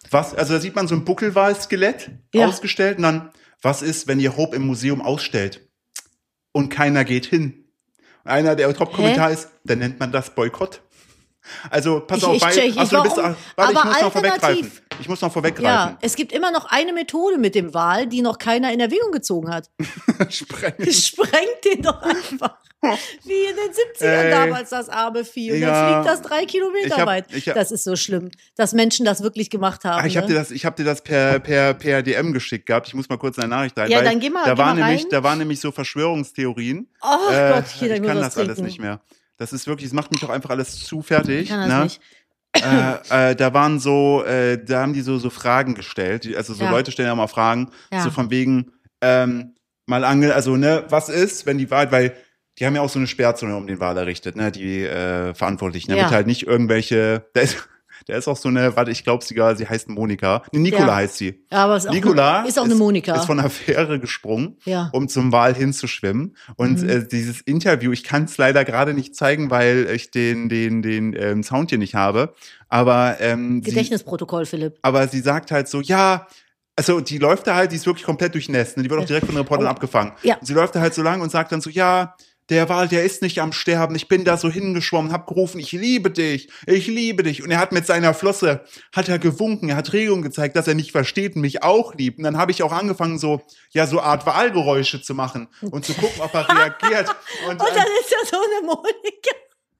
Was, also da sieht man so ein Buckelwal-Skelett Ja. ausgestellt und dann, was ist, wenn ihr Hope im Museum ausstellt und keiner geht hin? Einer der Top-Kommentar ist, dann nennt man das Boykott. Also pass Ich- auf, ich weil, check, ich- achso, du bist, warum? warte, ich Aber muss noch vorweggreifen. alternativ. Ich muss noch vorweggreifen. Ja, es gibt immer noch eine Methode mit dem Wal, die noch keiner in Erwägung gezogen hat. Sprengen. Sprengt den doch einfach. Wie in den siebzigern Ey. damals das arme Vieh. Und Ja. dann fliegt das drei Kilometer Ich hab- weit. ich hab- Das ist so schlimm, dass Menschen das wirklich gemacht haben. Ah, ich habe ne? dir das, ich hab dir das per, per, per D M geschickt gehabt. Ich muss mal kurz eine Nachricht rein. Ja, weil dann geh mal- da geh war mal nämlich, rein. Da waren nämlich so Verschwörungstheorien. Oh Äh, Gott, hier, ich dann kann muss das was alles trinken. nicht mehr. Das ist wirklich, das macht mich auch einfach alles zu fertig. Ich kann das ne? nicht. äh, äh, da waren so, äh, da haben die so, so Fragen gestellt. Die- Also so Ja. Leute stellen ja mal Fragen, Ja. so von wegen, ähm, mal ange, also ne, was ist, wenn die Wahl, weil die haben ja auch so eine Sperrzone um den Wal errichtet, ne, die äh, Verantwortlichen, damit Ja. halt nicht irgendwelche, da ist, da ist auch so eine, warte, ich glaube sogar, sie heißt Monika. Nee, Nicola Ja. heißt sie. Ja, aber es ist auch, Nicola eine, ist auch eine Monika. ist von der Fähre gesprungen, Ja. um zum Wal hinzuschwimmen. Und Mhm. äh, dieses Interview, ich kann es leider gerade nicht zeigen, weil ich den den den ähm, Sound hier nicht habe. Aber ähm, sie, Gedächtnisprotokoll, Philipp. aber sie sagt halt so, ja. Also die läuft da halt, die ist wirklich komplett durchnässt. Ne? Die wird auch direkt von den Reportern Oh. abgefangen. Ja. Und sie läuft da halt so lang und sagt dann so, ja, der Wal, der ist nicht am Sterben. Ich bin da so hingeschwommen, hab gerufen, ich liebe dich, ich liebe dich. Und er hat mit seiner Flosse, hat er gewunken, er hat Regung gezeigt, dass er nicht versteht und mich auch liebt. Und dann habe ich auch angefangen, so, ja, so Art Walgeräusche zu machen und zu gucken, ob er reagiert. Und, Und dann ähm, ist ja so eine Monika.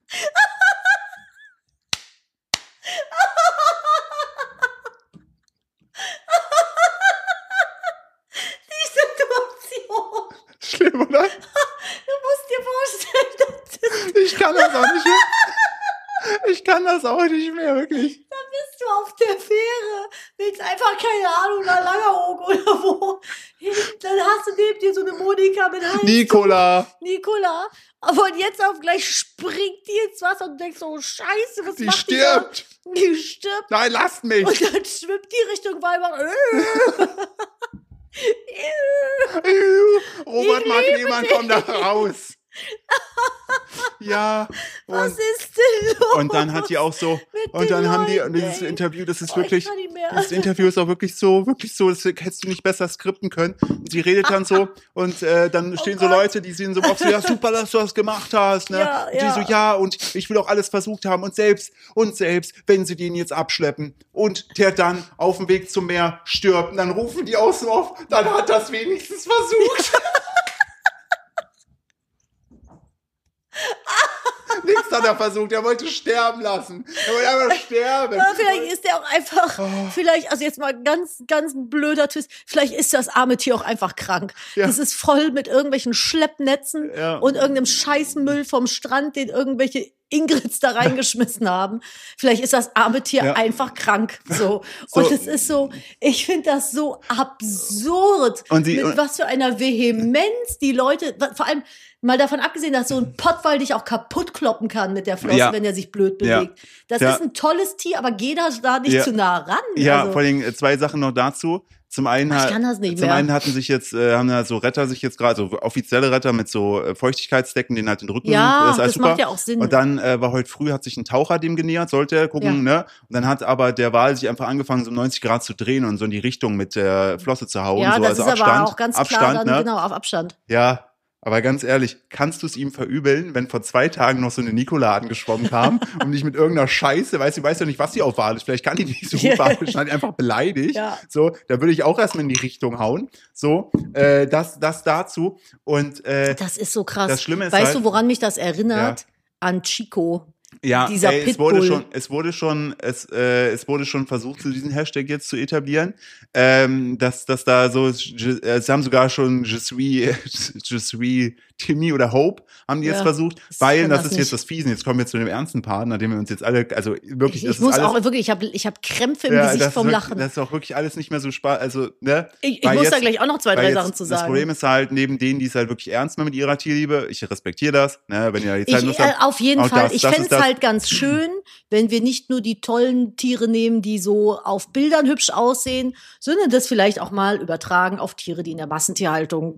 Die Situation. schlimm, oder? Du musst dir vorstellen, dass Ich kann das auch nicht mehr. Ich kann das auch nicht mehr, wirklich. bist du auf der Fähre, willst einfach, keine Ahnung, nach Langeoog oder wo. Dann hast du neben dir so eine Monika mit Hals. Nicola, Nicola. Aber und jetzt auf gleich springt die ins Wasser und du denkst so, scheiße, was die macht stirbt. die da? Die stirbt. Nein, lasst mich. Und dann schwimmt die Richtung Weimar. Robert Ich mag liebe jemand, dich. komm da raus. Ja. Was Und, ist denn los? und dann hat die auch so, mit und dann den haben die, Leuten, und dieses ey? Interview, das ist Oh, ich wirklich, kann nicht mehr. das Interview ist auch wirklich so, wirklich so, das hättest du nicht besser skripten können. Und sie redet dann so, und äh, dann stehen so Oh Gott. Leute, die sehen so auf so, ja, super, dass du das gemacht hast, ne? Ja, und die ja. so, ja, und ich will auch alles versucht haben, und selbst, und selbst, wenn sie den jetzt abschleppen, und der dann auf dem Weg zum Meer stirbt, und dann rufen die außen auf, dann hat das wenigstens versucht. Nichts hat er versucht, er wollte sterben lassen. Er wollte einfach sterben. Ja, vielleicht ist der auch einfach, Oh. vielleicht, also jetzt mal ganz, ganz ein blöder Twist, vielleicht ist das arme Tier auch einfach krank. Ja. Das ist voll mit irgendwelchen Schleppnetzen Ja. und irgendeinem Scheißmüll vom Strand, den irgendwelche Ingrids da reingeschmissen haben. Vielleicht ist das arme Tier Ja. einfach krank. So. So. Und es ist so, ich finde das so absurd, Und die- mit und- was für einer Vehemenz die Leute, vor allem mal davon abgesehen, dass so ein Pottwal dich auch kaputt kloppen kann mit der Flosse, Ja. wenn er sich blöd Ja. bewegt. Das Ja. ist ein tolles Tier, aber geh da, da nicht Ja. zu nah ran. Ja, also, vor allem äh, zwei Sachen noch dazu. Zum einen, Ach, ich hat- kann das nicht zum mehr. einen hatten sich jetzt, äh, haben da so Retter sich jetzt gerade, so offizielle Retter mit so äh, Feuchtigkeitsdecken, den halt den Rücken, Ja, das ist alles das super. macht ja auch Sinn. Und dann äh, war heute früh, hat sich ein Taucher dem genähert, sollte er gucken, ne? Und dann hat aber der Wal sich einfach angefangen, so um neunzig Grad zu drehen und so in die Richtung mit der Flosse zu hauen. ja, so, das also ist Abstand, aber auch ganz Abstand, klar dann ne? genau auf Abstand. Ja, aber ganz ehrlich, kannst du es ihm verübeln, wenn vor zwei Tagen noch so eine Nicola angeschwommen kam und dich mit irgendeiner Scheiße, weißt du, weißt ja nicht, was sie auf Wal ist, vielleicht kann die nicht so gut Walisch, hat die einfach beleidigt. Ja. So, da würde ich auch erstmal in die Richtung hauen. So, äh, das, das dazu. Und äh, Das ist so krass. Das Schlimme ist weißt halt- du, woran mich das erinnert? Ja. An Chico. ja, dieser ey, es wurde Pitbull. schon, es wurde schon, es, äh, es wurde schon versucht, so diesen Hashtag jetzt zu etablieren, ähm, dass, dass da so, je, äh, sie haben sogar schon Je suis, Je suis Timmy oder Hope haben die Ja, jetzt versucht, ich weil kann das das ist nicht. jetzt das Fiesen. Jetzt kommen wir zu dem ernsten Part, nachdem wir uns jetzt alle, also wirklich, Ich, das ich muss ist alles, auch wirklich, ich habe ich hab Krämpfe im ja, Gesicht das vom ist Lachen. wirklich, das ist auch wirklich alles nicht mehr so Spaß, also, ne? ich ich Weil muss jetzt- da gleich auch noch zwei, Weil drei jetzt Sachen zu sagen. Das Problem ist halt, neben denen, die es halt wirklich ernst meinen mit ihrer Tierliebe, ich respektiere das, ne, wenn ihr die Zeit Ich, Lust äh, habt. auf jeden auch Fall. das- ich das fänd's ist das- halt ganz schön, wenn wir nicht nur die tollen Tiere nehmen, die so auf Bildern hübsch aussehen, sondern das vielleicht auch mal übertragen auf Tiere, die in der Massentierhaltung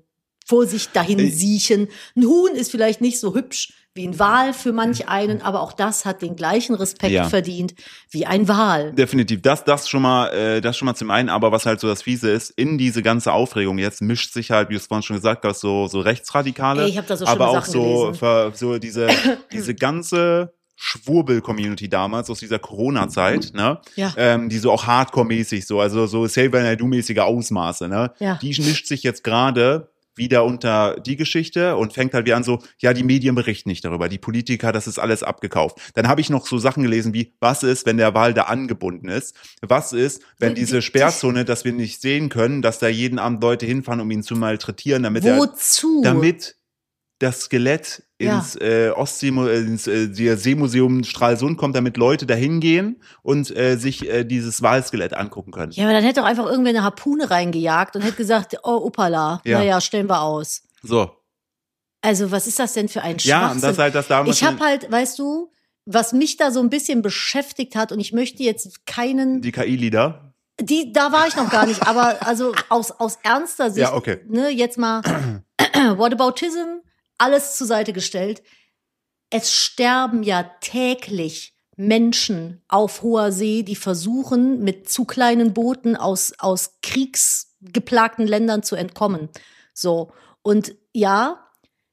vor sich dahin siechen. Ein Huhn ist vielleicht nicht so hübsch wie ein Wal für manch einen, aber auch das hat den gleichen Respekt ja. verdient wie ein Wal. Definitiv. Das, das schon mal, äh, das schon mal zum einen. Aber was halt so das Fiese ist, in diese ganze Aufregung jetzt mischt sich halt, wie du es vorhin schon gesagt hast, so, so Rechtsradikale. Ey, ich hab da so aber auch Sachen so, für, so diese, diese ganze Schwurbel-Community damals aus dieser Corona-Zeit, ne? Ja. Ähm, die so auch Hardcore-mäßig so, also so Xavier Naidoo-mäßige Ausmaße, ne? Ja. Die mischt sich jetzt gerade wieder unter die Geschichte und fängt halt wieder an so, ja, die Medien berichten nicht darüber, die Politiker, das ist alles abgekauft. Dann habe ich noch so Sachen gelesen wie, was ist, wenn der Wal da angebunden ist? Was ist, wenn diese Sperrzone, dass wir nicht sehen können, dass da jeden Abend Leute hinfahren, um ihn zu malträtieren, damit Wozu? er, damit das Skelett Ja. ins äh, Ostsee, ins äh, Seemuseum Stralsund kommt, damit Leute da hingehen und äh, sich äh, dieses Walskelett angucken können. Ja, aber dann hätte doch einfach irgendwer eine Harpune reingejagt und hätte gesagt, oh, opala, Ja. naja, stellen wir aus. So. Also, was ist das denn für ein Schwachsinn? Ja, und das halt das damals. Ich habe halt, weißt du, was mich da so ein bisschen beschäftigt hat und ich möchte jetzt keinen... Die K I-Lieder. Die, da war ich noch gar nicht, aber also aus, aus ernster Sicht, Ja, okay. ne, jetzt mal Whataboutism, alles zur Seite gestellt. Es sterben ja täglich Menschen auf hoher See, die versuchen, mit zu kleinen Booten aus, aus kriegsgeplagten Ländern zu entkommen. So. Und ja,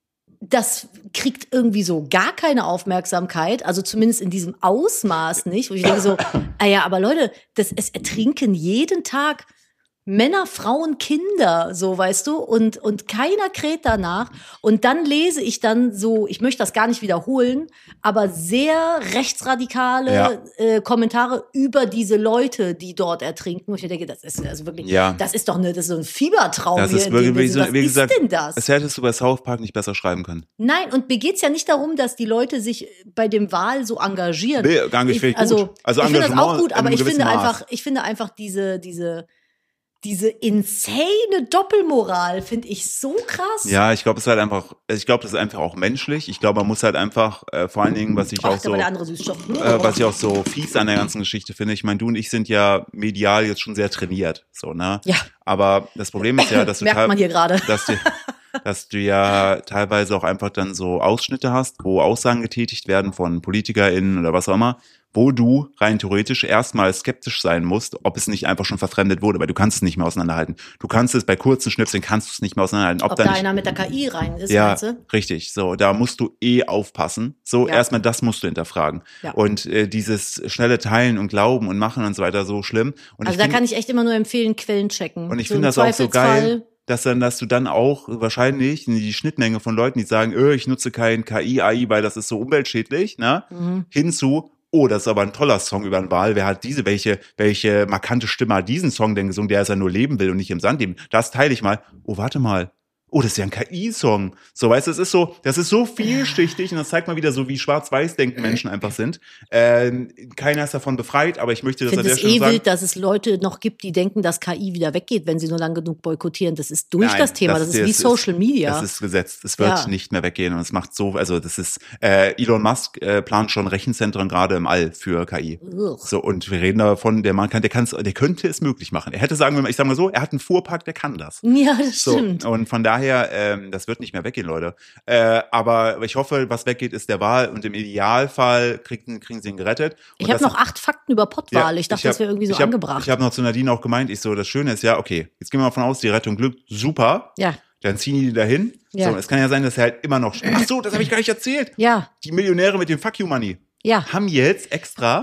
das kriegt irgendwie so gar keine Aufmerksamkeit, also zumindest in diesem Ausmaß nicht, wo ich denke so, ah ja, aber Leute, das, es ertrinken jeden Tag Männer, Frauen, Kinder, so, weißt du, und, und keiner kräht danach. Und dann lese ich dann so, ich möchte das gar nicht wiederholen, aber sehr rechtsradikale Ja. äh, Kommentare über diese Leute, die dort ertrinken. Und ich denke, das ist also wirklich, Ja. das ist doch eine, das ist so ein Fiebertraum. Das hier ist in wirklich, dem wie, Wissen. so, Was wie gesagt, ist denn das? das hättest du bei South Park nicht besser schreiben können. Nein, und mir geht's ja nicht darum, dass die Leute sich bei dem Wahl so engagieren. Nee, gar nicht, finde ich also, gut. Also ich finde das auch Engagement gut, in aber einem ich finde gewissen einfach, Maß. ich finde einfach diese, diese, diese insane Doppelmoral finde ich so krass. Ja, ich glaube, es ist halt einfach, ich glaube, das ist einfach auch menschlich. Ich glaube, man muss halt einfach, äh, vor allen Dingen, was ich Ach, auch da so, war der andere Süßstoff. äh, was ich auch so fies an der ganzen Geschichte finde. Ich meine, du und ich sind ja medial jetzt schon sehr trainiert, so, ne? Ja. Aber das Problem ist ja, dass du Merkt man hier gerade. dass du, dass du ja teilweise auch einfach dann so Ausschnitte hast, wo Aussagen getätigt werden von PolitikerInnen oder was auch immer, wo du rein theoretisch erstmal skeptisch sein musst, ob es nicht einfach schon verfremdet wurde, weil du kannst es nicht mehr auseinanderhalten. Du kannst es bei kurzen Schnipseln, kannst du es nicht mehr auseinanderhalten. Ob, Ob da da nicht, einer mit der K I rein ist, ja, meinst du? richtig. So, da musst du eh aufpassen. So, Ja. erstmal das musst du hinterfragen. Ja. Und äh, dieses schnelle Teilen und Glauben und Machen und so weiter, so schlimm. Und Also ich da find, kann ich echt immer nur empfehlen, Quellen checken. und ich So finde im das auch so Zweifelsfall- geil, dass dann, dass du dann auch wahrscheinlich die Schnittmenge von Leuten, die sagen, öh, ich nutze kein K I, A I, weil das ist so umweltschädlich, ne? Mhm. Hinzu, oh, das ist aber ein toller Song über einen Wal. Wer hat diese, welche, welche markante Stimme hat diesen Song denn gesungen, der es ja nur leben will und nicht im Sand leben? Das teile ich mal. Oh, warte mal. Oh, das ist ja ein K I-Song. So, weißt du, es ist so, das ist so vielschichtig und das zeigt mal wieder so, wie schwarz-weiß denken Menschen einfach sind. Ähm, keiner ist davon befreit, aber ich möchte das Ich an finde der es Stelle eh sagen. wild, dass es Leute noch gibt, die denken, dass K I wieder weggeht, wenn sie nur lang genug boykottieren. Das ist durch Nein, das Thema. Das, ist wie das Social Media. Das ist gesetzt. Es wird Ja. nicht mehr weggehen und es macht so, also das ist, äh, Elon Musk äh, plant schon Rechenzentren gerade im All für K I. Ugh. So, und wir reden davon, der Mann kann, der kann's, der könnte es möglich machen. Er hätte sagen wir mal, ich sag mal so, er hat einen Fuhrpark, der kann das. Ja, das So, stimmt. und von daher, ähm, das wird nicht mehr weggehen, Leute. Äh, aber ich hoffe, was weggeht, ist der Wahl und im Idealfall kriegen, kriegen sie ihn gerettet. Und Ich habe das- noch acht Fakten über Pottwale. Ja, ich dachte, hab- das wäre irgendwie so ich hab, angebracht. Ich habe noch zu Nadine auch gemeint, ich so, das Schöne ist ja, okay, jetzt gehen wir mal von aus, die Rettung glückt, super. Ja. Dann ziehen die dahin. Ja. So, es kann ja sein, dass er halt immer noch. Ach so, das habe ich gar nicht erzählt. Ja, Die Millionäre mit dem Fuck You Money ja. haben jetzt extra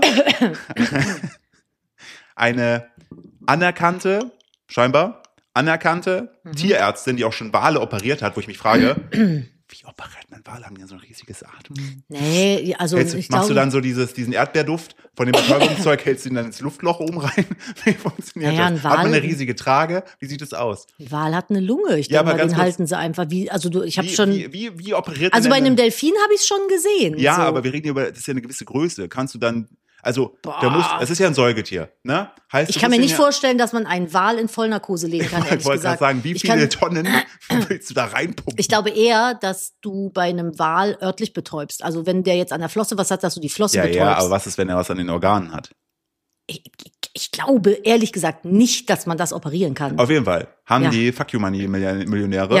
eine anerkannte, scheinbar anerkannte Mhm. Tierärztin, die auch schon Wale operiert hat, wo ich mich frage, wie operiert man Wale? Haben die ja so ein riesiges Atem? Nee, also Hältst, ich machst glaube, du dann so dieses, diesen Erdbeerduft von dem Betäubungszeug, hältst du ihn dann ins Luftloch oben rein? Wie funktioniert Naja, das? ein Hat man Wal- eine riesige Trage? Wie sieht es aus? ein Wal hat eine Lunge. Ich Ja, denke aber mal, den ganz kurz- halten sie einfach wie, also du, ich habe Wie, schon, wie, wie, wie operiert also man bei denn einem Delfin habe ich es schon gesehen. Ja, so. aber wir reden hier über, das ist ja eine gewisse Größe. Kannst du dann, also, Boah. da muss, es ist ja ein Säugetier, ne? Heißt, Ich du kann mir musst nicht ihn ja, vorstellen, dass man einen Wal in Vollnarkose legen kann, Ich ehrlich wollte gerade gesagt. sagen, wie Ich viele kann- Tonnen willst du da reinpumpen? Ich glaube eher, dass du bei einem Wal örtlich betäubst. Also wenn der jetzt an der Flosse was hat, dass du die Flosse ja, betäubst. ja, aber was ist, wenn er was an den Organen hat? ich, ich, ich glaube ehrlich gesagt nicht, dass man das operieren kann. Auf jeden Fall haben Ja. die Fuck You Money Millionäre Ja.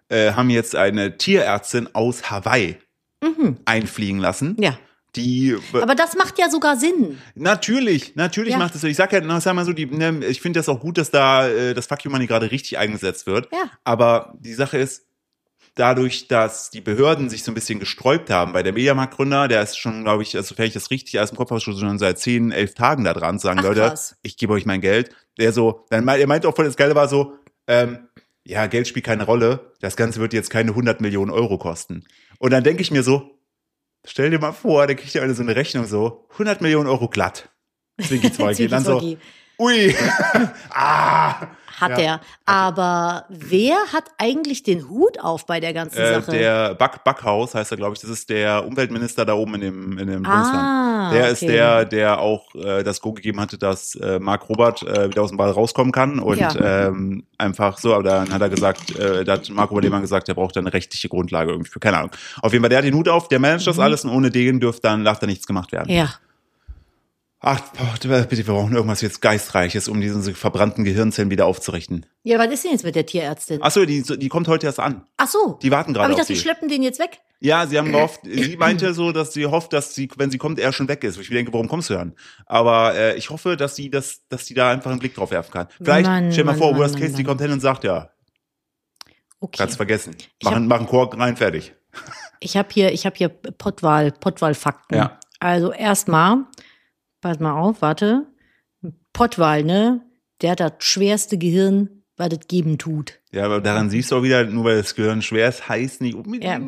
äh, haben jetzt eine Tierärztin aus Hawaii mhm. einfliegen lassen. Ja. Die, aber das macht ja sogar Sinn. Natürlich, natürlich ja. macht es. Ich sag ja, na, sag mal so, die, ne, ich finde das auch gut, dass da äh, das Fuck You Money gerade richtig eingesetzt wird. Ja. Aber die Sache ist, dadurch, dass die Behörden sich so ein bisschen gesträubt haben, bei der Mediamarkt-Gründer, der ist schon, glaube ich, also wenn ich das richtig alles im Kopf habe, schon seit zehn, elf Tagen da dran, sagen, Ach, Leute, krass. ich gebe euch mein Geld. Der so, dann er meinte auch voll, das Geile war so, ähm, ja, Geld spielt keine Rolle, das Ganze wird jetzt keine hundert Millionen Euro kosten. Und dann denke ich mir so, stell dir mal vor, da kriegt ihr eine so eine Rechnung so, hundert Millionen Euro glatt. Zwinki Zwinki. Dann so, ui, ah. Hat ja, er. Aber wer hat eigentlich den Hut auf bei der ganzen äh, Sache? Der Buck, Backhaus heißt er, glaube ich. Das ist der Umweltminister da oben in dem, in dem ah, Bundesland. Der okay. ist der, der auch äh, das Go gegeben hatte, dass äh, Mark Robert äh, wieder aus dem Ball rauskommen kann. Und ja. ähm, einfach so, aber dann hat er gesagt, äh, da hat Mark Robert Lehmann gesagt, er braucht eine rechtliche Grundlage irgendwie für, keine Ahnung. Auf jeden Fall, der hat den Hut auf, der managt mhm. das alles und ohne den dürfte dann, darf da nichts gemacht werden. Ja. Ach, bitte, wir brauchen irgendwas jetzt Geistreiches, um diese verbrannten Gehirnzellen wieder aufzurichten. Ja, was ist denn jetzt mit der Tierärztin? Ach so, die, die kommt heute erst an. Ach so. Die warten gerade auf sie. Aber ich dachte, die schleppen den jetzt weg. Ja, sie haben gehofft, sie meinte so, dass sie hofft, dass sie, wenn sie kommt, er schon weg ist. Ich denke, warum kommst du dann? Aber äh, ich hoffe, dass sie das, dass sie da einfach einen Blick drauf werfen kann. Vielleicht, Mann, stell dir mal Mann, vor, Mann, Worst Mann, Case, Mann. die kommt hin und sagt, ja, okay. kannst vergessen. Machen, machen Kork rein, fertig. Ich habe hier, ich habe hier Pottwal, Pottwal-Fakten. Ja. Also erstmal, pass mal auf, warte. Pottwal, ne? Der hat das schwerste Gehirn, was es geben tut. Ja, aber daran siehst du auch wieder, nur weil das Gehirn schwer ist, heißt nicht unbedingt. Ja.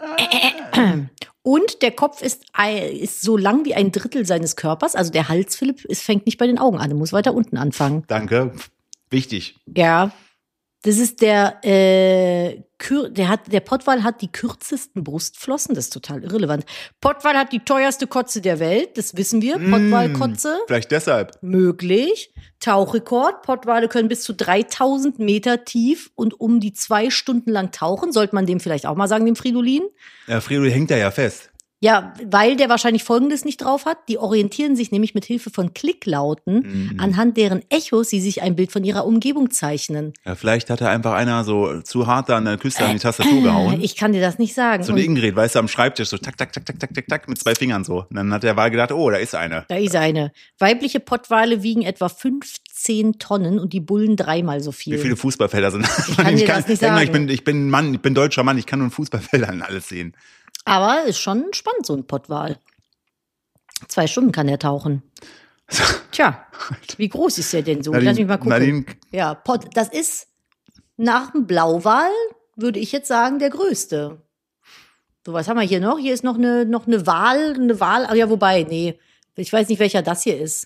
Und der Kopf ist, ist so lang wie ein Drittel seines Körpers. Also der Hals, Philipp, es fängt nicht bei den Augen an. Du musst weiter unten anfangen. Danke. Wichtig. Ja. Das ist der, äh, Kür der hat, der Pottwal hat die kürzesten Brustflossen, das ist total irrelevant. Pottwal hat die teuerste Kotze der Welt, das wissen wir, Pottwalkotze. Mm, vielleicht deshalb. Möglich. Tauchrekord, Pottwale können bis zu dreitausend Meter tief und um die zwei Stunden lang tauchen, sollte man dem vielleicht auch mal sagen, dem Fridolin. Ja, Fridolin hängt da ja fest. Ja, weil der wahrscheinlich Folgendes nicht drauf hat. Die orientieren sich nämlich mit Hilfe von Klicklauten, mhm. anhand deren Echos sie sich ein Bild von ihrer Umgebung zeichnen. Ja, vielleicht hat er einfach einer so zu hart da an der Küste äh, an die Tastatur äh, gehauen. Ich kann dir das nicht sagen. So ein Ingrid, weißt du, am Schreibtisch so tak, tak, tak, tak, tak, tak, tak, mit zwei Fingern so. Und dann hat der Wal gedacht, oh, da ist eine. Da ist eine. Weibliche Pottwale wiegen etwa fünfzehn Tonnen und die Bullen dreimal so viel. Wie viele Fußballfelder sind das? Ich kann dir das nicht sagen. Ich bin, ich bin Mann, ich bin deutscher Mann, ich kann nur in Fußballfeldern alles sehen. Aber ist schon spannend, so ein Pottwal. Zwei Stunden kann er tauchen. Tja, wie groß ist der denn so? Nadine, Lass mich mal gucken. Nadine. Ja, Pott, das ist nach dem Blauwal, würde ich jetzt sagen, der größte. So, was haben wir hier noch? Hier ist noch eine, noch eine Wal, eine Wal, ah ja, wobei, nee, ich weiß nicht, welcher das hier ist.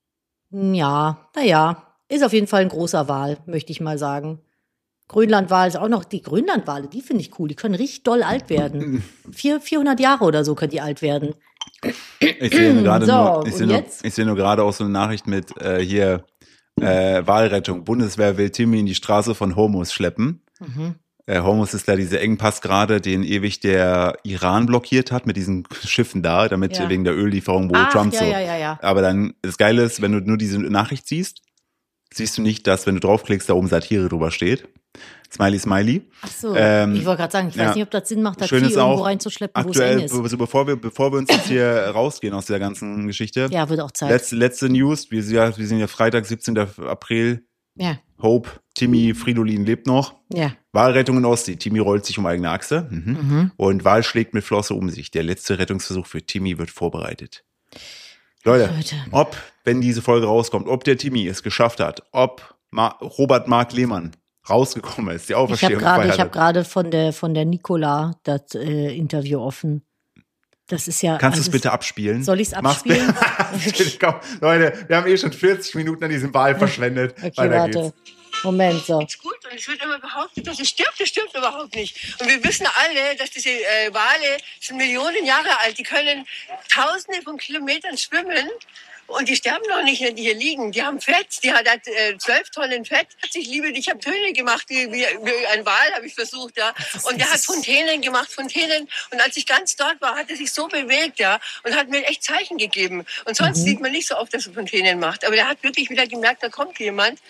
Ja, naja, ist auf jeden Fall ein großer Wal, möchte ich mal sagen. Grönlandwal ist auch noch, die Grönlandwale, die finde ich cool, die können richtig doll alt werden. Vier, vierhundert Jahre oder so können die alt werden. Ich sehe nur gerade so, nur, ich sehe nur, jetzt? ich sehe nur gerade auch so eine Nachricht mit äh, hier äh, Wahlrettung. Bundeswehr will Timmy in die Straße von Hormuz schleppen. Mhm. Äh, Hormuz ist da dieser Engpass gerade, den ewig der Iran blockiert hat mit diesen Schiffen da, damit Ja. wegen der Öllieferung, wo Ach, Trump ja, so. ja, ja, ja. Aber dann, das Geile ist, wenn du nur diese Nachricht siehst, siehst du nicht, dass, wenn du draufklickst, da oben Satire drüber steht. Smiley, Smiley. Ach so, Ähm, ich wollte gerade sagen, ich weiß ja. nicht, ob das Sinn macht, das Schön Vieh ist irgendwo auch, reinzuschleppen, wo es aktuell, eng ist. so bevor wir, bevor wir uns jetzt hier rausgehen aus der ganzen Geschichte. Ja, wird auch Zeit. Letzte, letzte News, wir, sind ja- wir sind ja Freitag, siebzehnten April. Ja, Hope, Timmy Fridolin lebt noch. ja. Wahlrettung in Ostsee. Timmy rollt sich um eigene Achse. Mhm. Mhm. Und Wal schlägt mit Flosse um sich. Der letzte Rettungsversuch für Timmy wird vorbereitet. Leute, Leute. ob, wenn diese Folge rauskommt, ob der Timmy es geschafft hat, ob Ma- Robert Mark Lehmann rausgekommen ist, die Ich habe Auferstehung gerade, ich gefeiert habe hat. gerade von der von der Nicola das äh, Interview offen. Das ist ja. Kannst du es alles- bitte abspielen? Soll ich's Mach's abspielen? bitte. Komm, Leute, wir haben eh schon vierzig Minuten an diesem Wahl verschwendet. Okay, Weiter warte. geht's. Moment, so. Ist gut und es wird immer behauptet, dass es stirbt. Das stimmt überhaupt nicht. Und wir wissen alle, dass diese äh, Wale sind Millionen Jahre alt. Die können Tausende von Kilometern schwimmen und die sterben noch nicht, wenn die hier liegen. Die haben Fett. Die hat äh, zwölf Tonnen Fett. Ich liebe dich. Ich habe Töne gemacht, wie, wie, wie ein Wal habe ich versucht, ja. Und der hat Fontänen gemacht, Fontänen. Und als ich ganz dort war, hat er sich so bewegt, ja, und hat mir echt Zeichen gegeben. Und sonst Mhm. sieht man nicht so oft, dass er Fontänen macht. Aber der hat wirklich wieder gemerkt, da kommt jemand.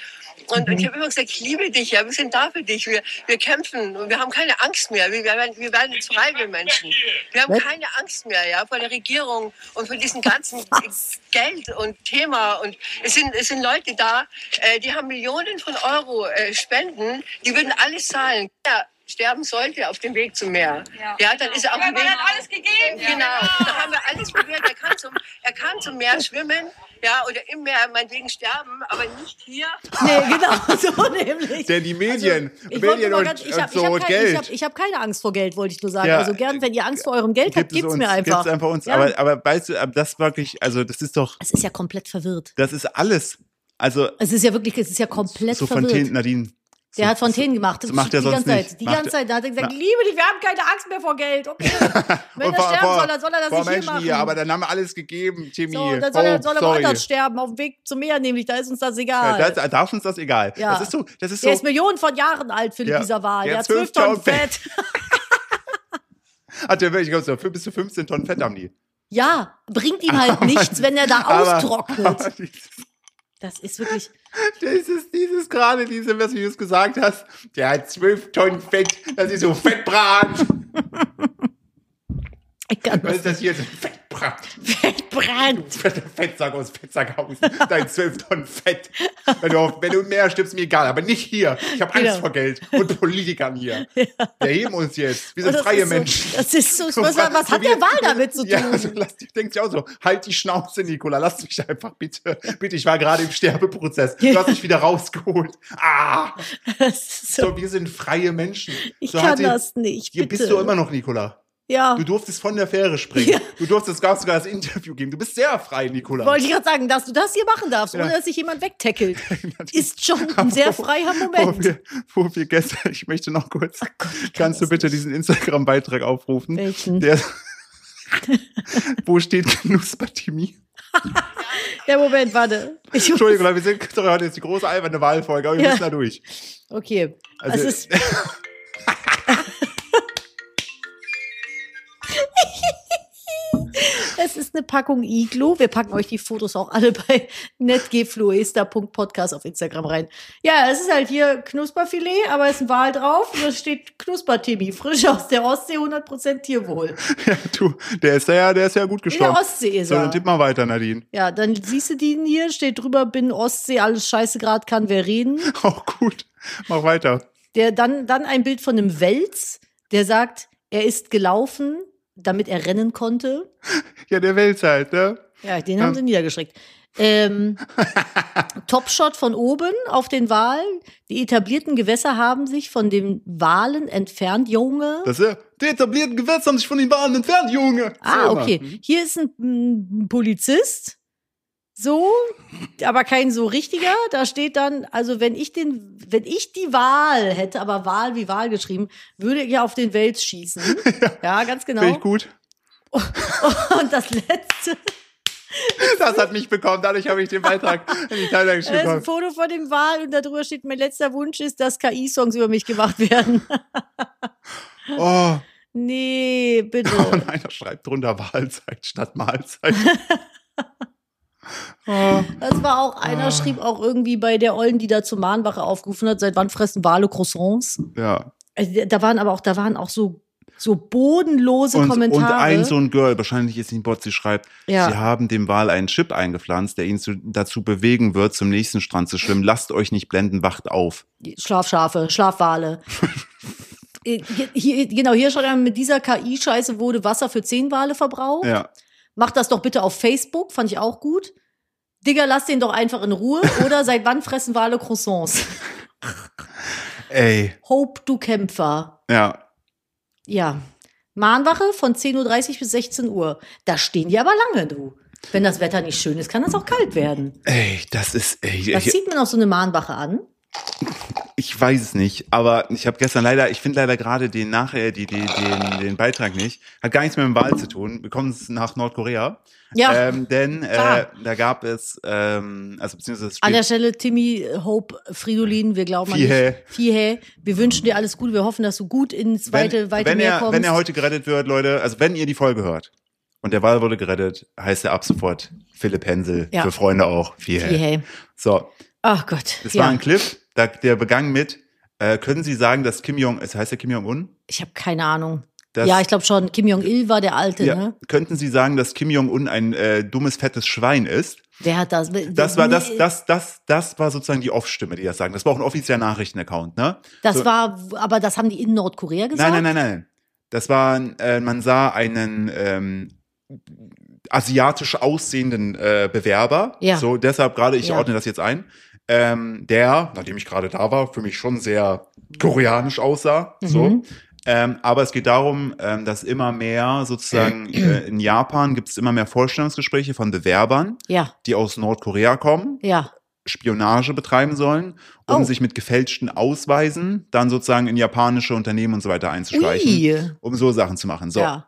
Und, und ich habe immer gesagt, ich liebe dich, ja, wir sind da für dich, wir, wir kämpfen und wir haben keine Angst mehr, wir werden, wir werden freie Menschen. Wir haben keine Angst mehr, ja, vor der Regierung und von diesem ganzen Geld und Thema. Und es sind, es sind Leute da, äh, die haben Millionen von Euro äh, Spenden, die würden alles zahlen. Ja, sterben sollte auf dem Weg zum Meer. Ja, ja dann ist er auf dem Weg. Er hat alles gegeben. Genau, da haben wir alles probiert. Er kann zum, er kann zum Meer schwimmen, ja, oder im Meer meinetwegen sterben, aber nicht hier. Nee, genau, so nämlich. Denn die Medien, also, Medien und, ganz, ich hab, und so ich hab und kein, Geld. Ich habe ich hab keine Angst vor Geld, wollte ich nur sagen. Ja, also gern, wenn ihr Angst vor eurem Geld habt, gibt gibt's uns, mir einfach. Gibt's einfach uns. Ja. Aber, aber weißt du, das wirklich, also das ist doch. Es ist ja komplett verwirrt. Das ist alles. Also. Es ist ja wirklich, es ist ja komplett so verwirrt. Fontänen, Nadine. Der so, hat Fontänen gemacht. Das so macht er die sonst ganze Zeit. nicht. Die Macht ganze Zeit. Da hat er gesagt, na, ich liebe dich, wir haben keine Angst mehr vor Geld. Okay. Wenn er sterben soll, dann soll er das vor nicht hier Menschen machen. hier, aber dann haben wir alles gegeben, Timmy. So, dann soll er, oh, soll er sorry. woanders sterben, auf dem Weg zum Meer nämlich, da ist uns das egal. Ja, da darf uns das egal. Ja. Das ist so, das ist Der so. ist Millionen von Jahren alt, Philipp, Ja. dieser Wal. Der Der hat hat zwölf zwölf Tonnen Tonnen Fett. Hat der wirklich, ich glaube, so bis zu fünfzehn Tonnen Fett haben die. Ja, bringt ihm halt nichts, wenn er da Aber- austrocknet. aber dieses- Das ist wirklich. Dieses, dieses gerade, diese, was du jetzt gesagt hast, der hat zwölf Tonnen Fett, das ist so Fettbrand. Ich kann Was das ist das hier? So Fettbrand. Fettbrand. Fetter Fettsack aus Fettsackhausen. Dein zwölf Tonnen Fett. Wenn du, auf, wenn du im Meer stirbst, mir egal. Aber nicht hier. Ich habe Angst Genau. vor Geld. Und Politikern hier. Wir erheben uns jetzt. Wir sind Und das freie ist so, Menschen. Das ist so, So, was, was so hat wie- der Wal damit zu tun? Ja, also lass dich, denkst du auch so, halt die Schnauze, Nicola, lass mich einfach bitte. Bitte, ich war gerade im Sterbeprozess. Du hast mich wieder rausgeholt. Ah! Das ist so, So, wir sind freie Menschen. ich so kann hat die- das nicht. Hier Bitte. bist du immer noch, Nicola. Ja. Du durftest von der Fähre springen. Ja. Du durftest gar sogar das Interview geben. Du bist sehr frei, Nicola. Wollte ich gerade sagen, dass du das hier machen darfst, ohne Ja. dass sich jemand wegtackelt. Ist schon ein sehr freier Wo Moment. wir, wo wir gestern, ich möchte noch kurz, Gott, ich kann kannst du das bitte nicht. diesen Instagram-Beitrag aufrufen? Welchen? Der, wo steht Knuspertimi? Ja, Moment, warte. Ich, Entschuldigung, Leute, wir sind, sorry, heute ist die große alberne Wahlfolge, aber wir Ja. müssen da durch. Okay. Also, es ist, es ist eine Packung Iglo. Wir packen euch die Fotos auch alle bei netgefluester punkt podcast auf Instagram rein. Ja, es ist halt hier Knusperfilet, aber es ist ein Wal drauf und da steht Knuspertimmy, frisch aus der Ostsee, hundert Prozent Tierwohl. ja, du, der ist ja, der ist ja gut In der gestorben. Ostsee ist So, er. dann tipp mal weiter, Nadine. Ja, dann siehst du den hier, steht drüber, bin Ostsee, alles scheiße, grad kann wer reden. Auch gut. Mach weiter. Der dann, dann ein Bild von einem Wels, der sagt, er ist gelaufen, damit er rennen konnte. Ja, der Wels halt, ne? Ja, den haben sie niedergeschreckt. Ähm, Topshot von oben auf den Wal. Die etablierten Gewässer haben sich von den Walen entfernt, Junge. Das ist ja, die etablierten Gewässer haben sich von den Wahlen entfernt, Junge. Ah, So okay. immer. Hier ist ein, ein Polizist. So, aber kein so richtiger. Da steht dann, also wenn ich den, wenn ich die Wahl hätte, aber Wahl wie Wahl geschrieben, würde ich ja auf den Wels schießen. Ja, ganz genau. Finde ich gut. Und das letzte Das hat mich bekommen, dadurch habe ich den Beitrag in die Teilung das ist ein geschrieben. Foto von dem Wal und darüber steht, mein letzter Wunsch ist, dass K I-Songs über mich gemacht werden. Oh, Nee, bitte. und einer schreibt drunter Wahlzeit statt Mahlzeit. Oh. Das war auch, einer schrieb auch irgendwie bei der Ollen, die da zur Mahnwache aufgerufen hat, seit wann fressen Wale Croissants? Ja. Also, da waren aber auch, da waren auch so, so bodenlose Und, und Kommentare. ein so ein Girl, wahrscheinlich ist ein Bot, sie schreibt, Ja. sie haben dem Wal einen Chip eingepflanzt, der ihn zu, dazu bewegen wird, zum nächsten Strand zu schwimmen. Lasst euch nicht blenden, wacht auf. Schlafschafe, Schlafwale. Hier, hier, genau, hier schon mit dieser K I-Scheiße wurde Wasser für zehn Wale verbraucht. Ja. Macht das doch bitte auf Facebook, fand ich auch gut. Digga, lass den doch einfach in Ruhe. Oder seit wann fressen Wale Croissants? Ey. Hope, du Kämpfer. Ja. Ja. Mahnwache von zehn Uhr dreißig bis sechzehn Uhr. Da stehen die aber lange, du. Wenn das Wetter nicht schön ist, kann das auch kalt werden. Ey, das ist, ey, Was ich, zieht man auf so eine Mahnwache an? ich weiß es nicht, aber ich habe gestern leider, ich finde leider gerade den nachher, die, die, den, den Beitrag nicht. Hat gar nichts mit dem Wahl zu tun. Wir kommen nach Nordkorea. Ja. Ähm, denn äh, Klar. da gab es, ähm, also beziehungsweise das An Spiel, der Stelle, Timmy, Hope, Fridolin, wir glauben an Fihe. dich. Fihe. Wir wünschen dir alles Gute. Wir hoffen, dass du gut ins weite, wenn, weite wenn, Meer er, kommst. wenn er heute gerettet wird, Leute, also wenn ihr die Folge hört und der Wal wurde gerettet, heißt er ab sofort Philipp Hensel, Ja. für Freunde auch. Fihe. Fihe. So, Ach Gott. Das ja. war ein Clip, da, der begann mit, äh, können Sie sagen, dass Kim Jong, es heißt ja Kim Jong-un? Ich habe keine Ahnung. Das, ja, ich glaube schon, Kim Jong-il war der Alte, ja, ne? Könnten Sie sagen, dass Kim Jong-un ein äh, dummes, fettes Schwein ist? Wer hat das? Das war das, das, das, das war sozusagen die Off-Stimme, die das sagen. Das war auch ein offizieller Nachrichtenaccount, ne? Das so. war, aber das haben die in Nordkorea gesagt? Nein, nein, nein, nein. Das war, äh, man sah einen ähm, asiatisch aussehenden äh, Bewerber. Ja. So, deshalb gerade, ich ja. ordne das jetzt ein. Ähm, der, nachdem ich gerade da war, für mich schon sehr koreanisch aussah. Mhm. So. Ähm, aber es geht darum, ähm, dass immer mehr sozusagen äh, in Japan gibt es immer mehr Vorstellungsgespräche von Bewerbern, ja. die aus Nordkorea kommen, ja. Spionage betreiben sollen, um oh. sich mit gefälschten Ausweisen dann sozusagen in japanische Unternehmen und so weiter einzuschleichen, Ui. um so Sachen zu machen. So. Ja.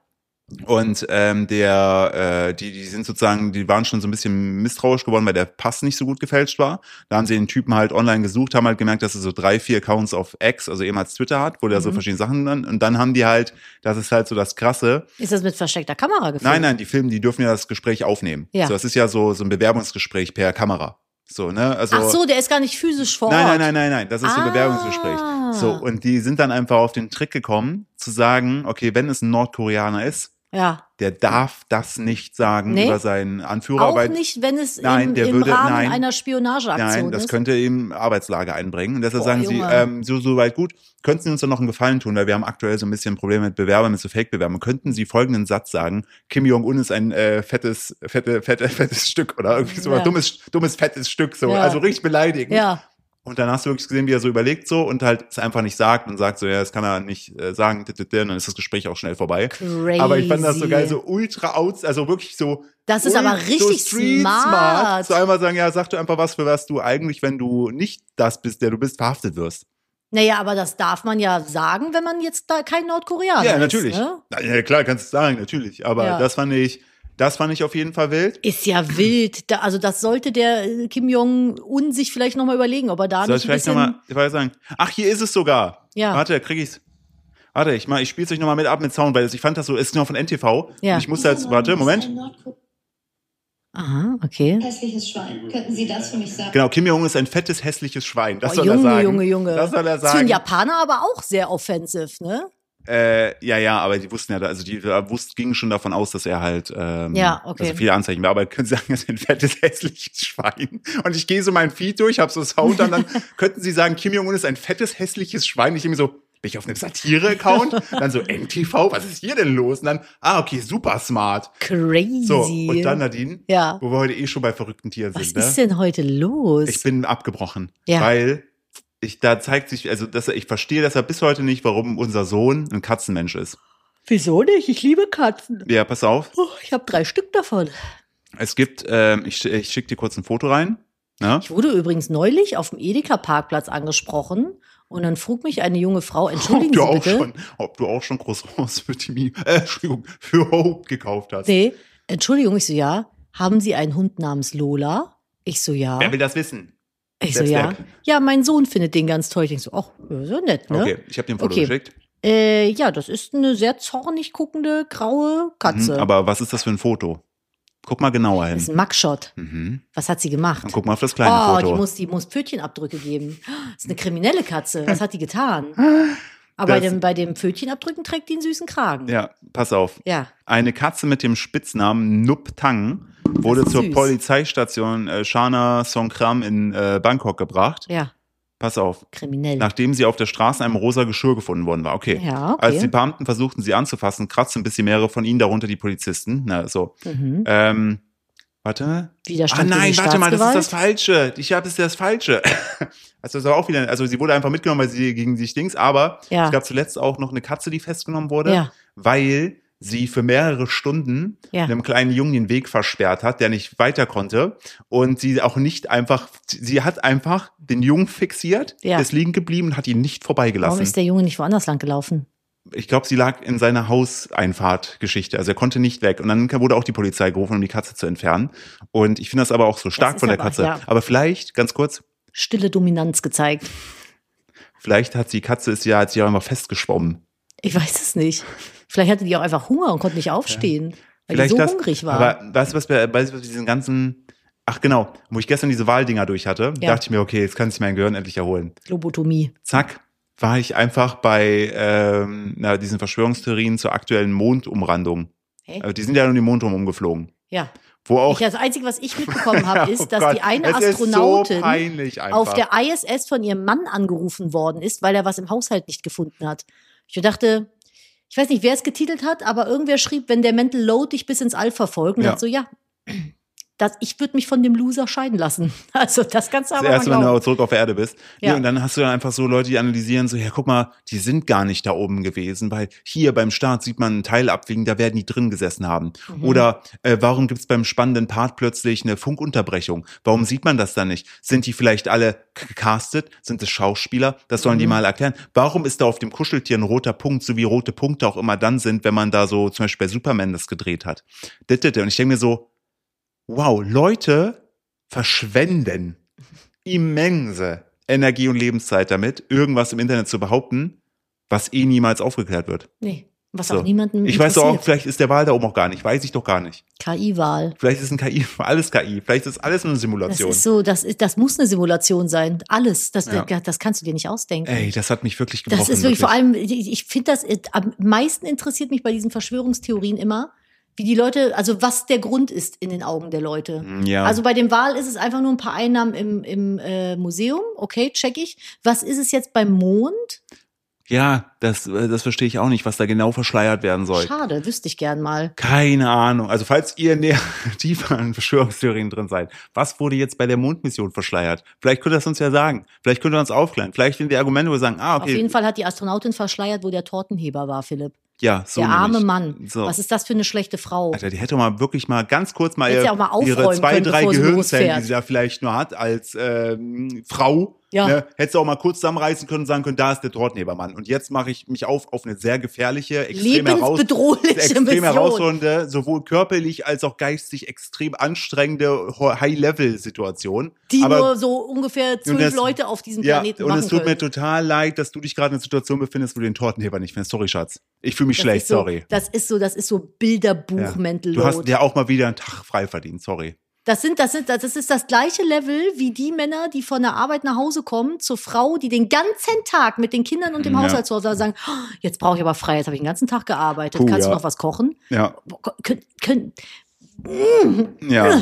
Und ähm, der, äh, die, die sind sozusagen, die waren schon so ein bisschen misstrauisch geworden, weil der Pass nicht so gut gefälscht war. Da haben sie den Typen halt online gesucht, haben halt gemerkt, dass er so drei, vier Accounts auf X, also ehemals Twitter hat, wo der mhm. so verschiedene Sachen dann, und dann haben die halt, das ist halt so das Krasse. Ist das mit versteckter Kamera gefilmt? Nein, nein, die Filme, die dürfen ja das Gespräch aufnehmen. Ja. So, das ist ja so, so ein Bewerbungsgespräch per Kamera. So, ne? Also, ach so, der ist gar nicht physisch vor Ort. Nein, nein, nein, nein, nein, das ist so ein ah. Bewerbungsgespräch. So, und die sind dann einfach auf den Trick gekommen, zu sagen, okay, wenn es ein Nordkoreaner ist, ja. der darf das nicht sagen nee. über seinen Anführer. Auch weil, nicht, wenn es nein, im, der im würde, Rahmen nein, einer Spionageaktion ist. Nein, das könnte ihm Arbeitslage einbringen. Und deshalb Boah, sagen Junge. sie, ähm, so, so weit gut, könnten Sie uns doch noch einen Gefallen tun, weil wir haben aktuell so ein bisschen Probleme mit Bewerbern, mit so Fake-Bewerbern. Könnten Sie folgenden Satz sagen, Kim Jong-un ist ein äh, fettes, fette, fette, fettes Stück oder irgendwie so ja. ein dummes, dummes, fettes Stück, so, ja. also richtig beleidigend. Ja. Und dann hast du wirklich gesehen, wie er so überlegt so und halt es einfach nicht sagt und sagt so, ja, das kann er nicht äh, sagen, und dann ist das Gespräch auch schnell vorbei. Crazy. Aber ich fand das so geil, so ultra outs, also wirklich so. Das ist aber richtig so street smart. smart. So einmal sagen, ja, sag du einfach was, für was du eigentlich, wenn du nicht das bist, der du bist, verhaftet wirst. Naja, aber das darf man ja sagen, wenn man jetzt da kein Nordkoreaner ist. Ja, natürlich. Ne? Ja, klar, kannst du sagen, natürlich. Aber ja. das fand ich, das fand ich auf jeden Fall wild. Ist ja wild. Da, also das sollte der Kim Jong-un sich vielleicht nochmal überlegen, ob er da Soll nicht ich ein vielleicht bisschen... nochmal sagen? Ach, hier ist es sogar. Ja. Warte, krieg ich's. Warte, ich mal, ich spiel's euch nochmal mit ab mit Sound, weil ich fand das so, ist noch von N T V. Ja. Und ich musste jetzt, warte, Moment. Aha, okay. Hässliches Schwein. Könnten Sie das für mich sagen? Genau, Kim Jong-un ist ein fettes, hässliches Schwein. Das oh, soll Junge, er sagen. Junge, Junge. Das soll er Für einen sagen. Japaner aber auch sehr offensiv, ne? Äh, ja, ja, aber die wussten ja, also die äh, wussten, gingen schon davon aus, dass er halt, ähm, ja, okay. also viele Anzeichen war, aber können Sie sagen, er ist ein fettes, hässliches Schwein. Und ich gehe so mein Feed durch, hab so Sound, und dann könnten Sie sagen, Kim Jong-un ist ein fettes, hässliches Schwein. Ich denke mir so, bin ich auf einem Satire-Account? Dann so, N T V, was ist hier denn los? Und dann, ah, okay, super smart. Crazy. So, und dann, Nadine, ja. wo wir heute eh schon bei verrückten Tieren was sind. Was ist ne? denn heute los? Ich bin abgebrochen, ja. weil ich, da zeigt sich, also das, ich verstehe deshalb bis heute nicht, warum unser Sohn ein Katzenmensch ist. Wieso nicht? Ich liebe Katzen. Ja, pass auf. Oh, ich habe drei Stück davon. Es gibt, ähm, ich, ich schicke dir kurz ein Foto rein. Ja? Ich wurde übrigens neulich auf dem Edeka-Parkplatz angesprochen und dann frug mich eine junge Frau, entschuldigen ob du Sie auch bitte. Schon, ob du auch schon Croissants für Timmy, äh, Entschuldigung, für Hope gekauft hast. Nee, Entschuldigung, ich so, ja. Haben Sie einen Hund namens Lola? Ich so, ja. Wer will das wissen? Ich Step, so, ja. Step. Ja, mein Sohn findet den ganz toll. Ich denk so, ach, so nett, ne? Okay, ich habe dir ein Foto okay. geschickt. Äh, ja, das ist eine sehr zornig guckende, graue Katze. Mhm, aber was ist das für ein Foto? Guck mal genauer hin. Das ist ein Mugshot. Mhm. Was hat sie gemacht? Dann guck mal auf das kleine oh, Foto. die muss, die muss Pfötchenabdrücke geben. Das ist eine kriminelle Katze. Was hat die getan? Aber bei, Das- dem, bei dem Pfötchenabdrücken trägt die einen süßen Kragen. Ja, pass auf. Ja. Eine Katze mit dem Spitznamen Nup Tang wurde Das ist zur süß. Polizeistation äh, Chana Songkhram in äh, Bangkok gebracht. Ja, Pass auf. kriminell. Nachdem sie auf der Straße in einem rosa Geschirr gefunden worden war. Okay. Ja, okay. Als die Beamten versuchten, sie anzufassen, kratzten bis sie mehrere von ihnen, darunter die Polizisten. Na, so. Mhm. Ähm, warte. Widerstand Ah nein, gegen warte mal, das ist das Staatsgewalt. Falsche. Ich habe es das Falsche. Also das war auch wieder, also sie wurde einfach mitgenommen, weil sie gegen sich Dings, aber Ja. es gab zuletzt auch noch eine Katze, die festgenommen wurde, Ja. weil sie für mehrere Stunden Ja. einem kleinen Jungen den Weg versperrt hat, der nicht weiter konnte und sie auch nicht einfach, sie hat einfach den Jungen fixiert, Ja. ist liegen geblieben und hat ihn nicht Warum vorbeigelassen. ist der Junge nicht woanders lang gelaufen? Ich glaube, sie lag in seiner Hauseinfahrtgeschichte. Also er konnte nicht weg. Und dann wurde auch die Polizei gerufen, um die Katze zu entfernen. Und ich finde das aber auch so stark ist von der aber- Katze. ja. Aber vielleicht, ganz kurz, Stille Dominanz gezeigt. vielleicht hat die Katze ist ja, hat sie auch einfach festgeschwommen. Ich weiß es nicht. Vielleicht hatte die auch einfach Hunger und konnte nicht aufstehen, weil die Vielleicht so das, hungrig war. Aber weißt du, was bei, weißt du, was bei diesen ganzen ach genau, wo ich gestern diese Wahldinger durch hatte, Ja. dachte ich mir, okay, jetzt kann sich mein Gehirn endlich erholen. Lobotomie. Zack, war ich einfach bei ähm, na, diesen Verschwörungstheorien zur aktuellen Mondumrandung. Hä? Also die sind ja nur den Mond rum umgeflogen. Ja. Wo auch, Ich, das Einzige, was ich mitbekommen habe, ist, Oh dass Gott, die eine es ist Astronautin so peinlich einfach. auf der I S S von ihrem Mann angerufen worden ist, weil er was im Haushalt nicht gefunden hat. Ich dachte, ich weiß nicht, wer es getitelt hat, aber irgendwer schrieb, wenn der Mental Load dich bis ins All verfolgt. Und Ja. ja. so, ja, das, ich würde mich von dem Loser scheiden lassen. Also das kannst du Das aber erste, mal wenn du glauben. auch zurück auf der Erde bist. Ja. Nee, und dann hast du dann einfach so Leute, die analysieren, so, ja, guck mal, die sind gar nicht da oben gewesen, weil hier beim Start sieht man einen Teil abwiegen, da werden die drin gesessen haben. Mhm. Oder äh, warum gibt's beim spannenden Part plötzlich eine Funkunterbrechung? Warum sieht man das da nicht? Sind die vielleicht alle gecastet? Sind es Schauspieler? Das sollen Mhm. die mal erklären. Warum ist da auf dem Kuscheltier ein roter Punkt, so wie rote Punkte auch immer dann sind, wenn man da so zum Beispiel bei Superman das gedreht hat? Und ich denke mir so, wow, Leute verschwenden immense Energie und Lebenszeit damit, irgendwas im Internet zu behaupten, was eh niemals aufgeklärt wird. Nee, was So. auch niemanden Ich weiß doch auch, interessiert. vielleicht ist der Wahl da oben auch gar nicht, weiß ich doch gar nicht. K I-Wahl. Vielleicht ist ein K I, alles K I, vielleicht ist alles nur eine Das Simulation. ist so, das, ist, das muss eine Simulation sein. Alles. Das, Ja. das kannst du dir nicht ausdenken. Ey, das hat mich wirklich gebrochen. Das ist wirklich, vor allem, ich, ich finde das, äh, am meisten interessiert mich bei diesen Verschwörungstheorien immer, wie die Leute, also was der Grund ist in den Augen der Leute. Ja. Also bei dem Wahl ist es einfach nur ein paar Einnahmen im, im äh, Museum, okay, check ich. Was ist es jetzt beim Mond? Ja, das, äh, das verstehe ich auch nicht, was da genau verschleiert werden soll. Schade, wüsste ich gern mal. Keine Ahnung. Also falls ihr näher tiefer an Verschwörungstheorien drin seid, was wurde jetzt bei der Mondmission verschleiert? Vielleicht könnt ihr das uns ja sagen. Vielleicht könnt ihr uns aufklären. Vielleicht finden die Argumente, wo wir sagen, ah, okay. Auf jeden Fall hat die Astronautin verschleiert, wo der Tortenheber war, Philipp. Ja, so der arme nämlich. Mann. So. Was ist das für eine schlechte Frau? Alter, die hätte mal wirklich mal ganz kurz mal Hätte sie ihre, auch mal aufräumen ihre zwei, können, drei bevor sie Gehirnzellen, losfährt. die sie da vielleicht nur hat als ähm, Frau, Ja. ne, hätte sie auch mal kurz zusammenreißen können und sagen können, da ist der Tortenhebermann. Und jetzt mache ich mich auf auf eine sehr gefährliche, extrem, heraus, Lebensbedrohliche extrem Mission. herausfordernde, sowohl körperlich als auch geistig extrem anstrengende High-Level-Situation. Die Aber nur so ungefähr zwölf das- Leute auf diesem ja, Planeten und machen es tut können. mir total leid, dass du dich gerade in einer Situation befindest, wo du den Tortenheber nicht findest. Sorry, Schatz. Ich fühle mich Das schlecht, ist so, sorry. Das ist so, das ist so Bilderbuch-Mental Du hast Load. ja auch mal wieder einen Tag frei verdient, sorry. Das sind, das sind, das ist das gleiche Level wie die Männer, die von der Arbeit nach Hause kommen zur Frau, die den ganzen Tag mit den Kindern und dem Ja. Haushalt zu Hause sagen, oh, jetzt brauche ich aber frei, jetzt habe ich den ganzen Tag gearbeitet. Puh, Kannst ja. du noch was kochen? Ja, Boah, Können, können, ja.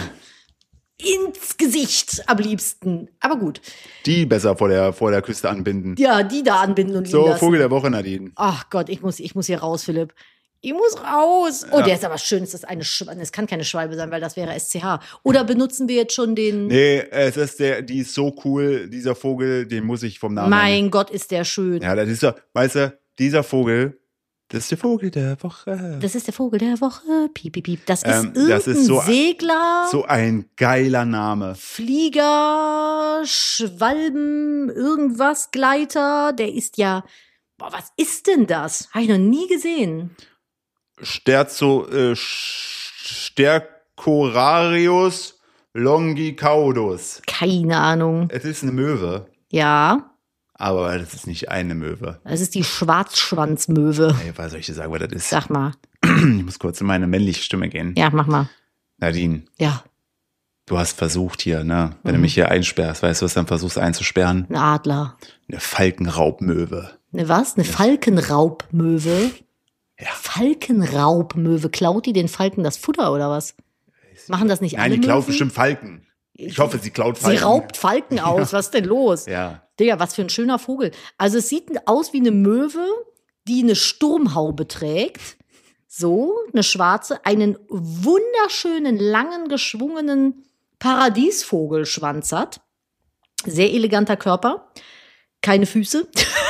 ins Gesicht am liebsten. Aber gut. Die besser vor der, vor der Küste anbinden. Ja, die da anbinden und liegen So, lassen. Vogel der Woche, Nadine. Ach Gott, ich muss, ich muss hier raus, Philipp. Ich muss raus. Oh, Ja. der ist aber schön. Es ist eine Schwalbe. Es kann keine Schwalbe sein, weil das wäre S C H. Oder benutzen wir jetzt schon den. Nee, es ist der, die ist so cool, dieser Vogel, den muss ich vom Namen Mein nennen. Gott, ist der schön. Ja, das ist ja, weißt du, dieser Vogel, das ist der Vogel der Woche. Das ist der Vogel der Woche. Piep, piep, piep. Das ist Ähm, irgendein das ist so ein- Segler, So ein geiler Name. Flieger, Schwalben, irgendwas, Gleiter. Der ist ja. Boah, was ist denn das? Habe ich noch nie gesehen. Sterzo, äh, Stercorarius longicaudus. Keine Ahnung. Es ist eine Möwe, Ja, aber das ist nicht eine Möwe. das ist die Schwarzschwanzmöwe. Ey, was soll ich dir sagen, was das ist? Sag mal. Ich muss kurz in meine männliche Stimme gehen. Ja, mach mal. Nadine, Ja, du hast versucht hier, ne? Wenn Mhm. du mich hier einsperrst, weißt du, was du dann versuchst einzusperren? ein Adler. Eine Falkenraubmöwe. Ne was? Eine Falkenraubmöwe? Ja. Falkenraubmöwe. Klaut die den Falken das Futter oder was? Machen das nicht Nein, alle die klaut Möwen? bestimmt Falken. Ich hoffe, sie klaut Falken. Sie raubt Falken aus. Was ist denn los? Ja. Digga, was für ein schöner Vogel. Also es sieht aus wie eine Möwe, die eine Sturmhaube trägt. So, eine schwarze, einen wunderschönen, langen, geschwungenen Paradiesvogelschwanz hat. Sehr eleganter Körper. Keine Füße.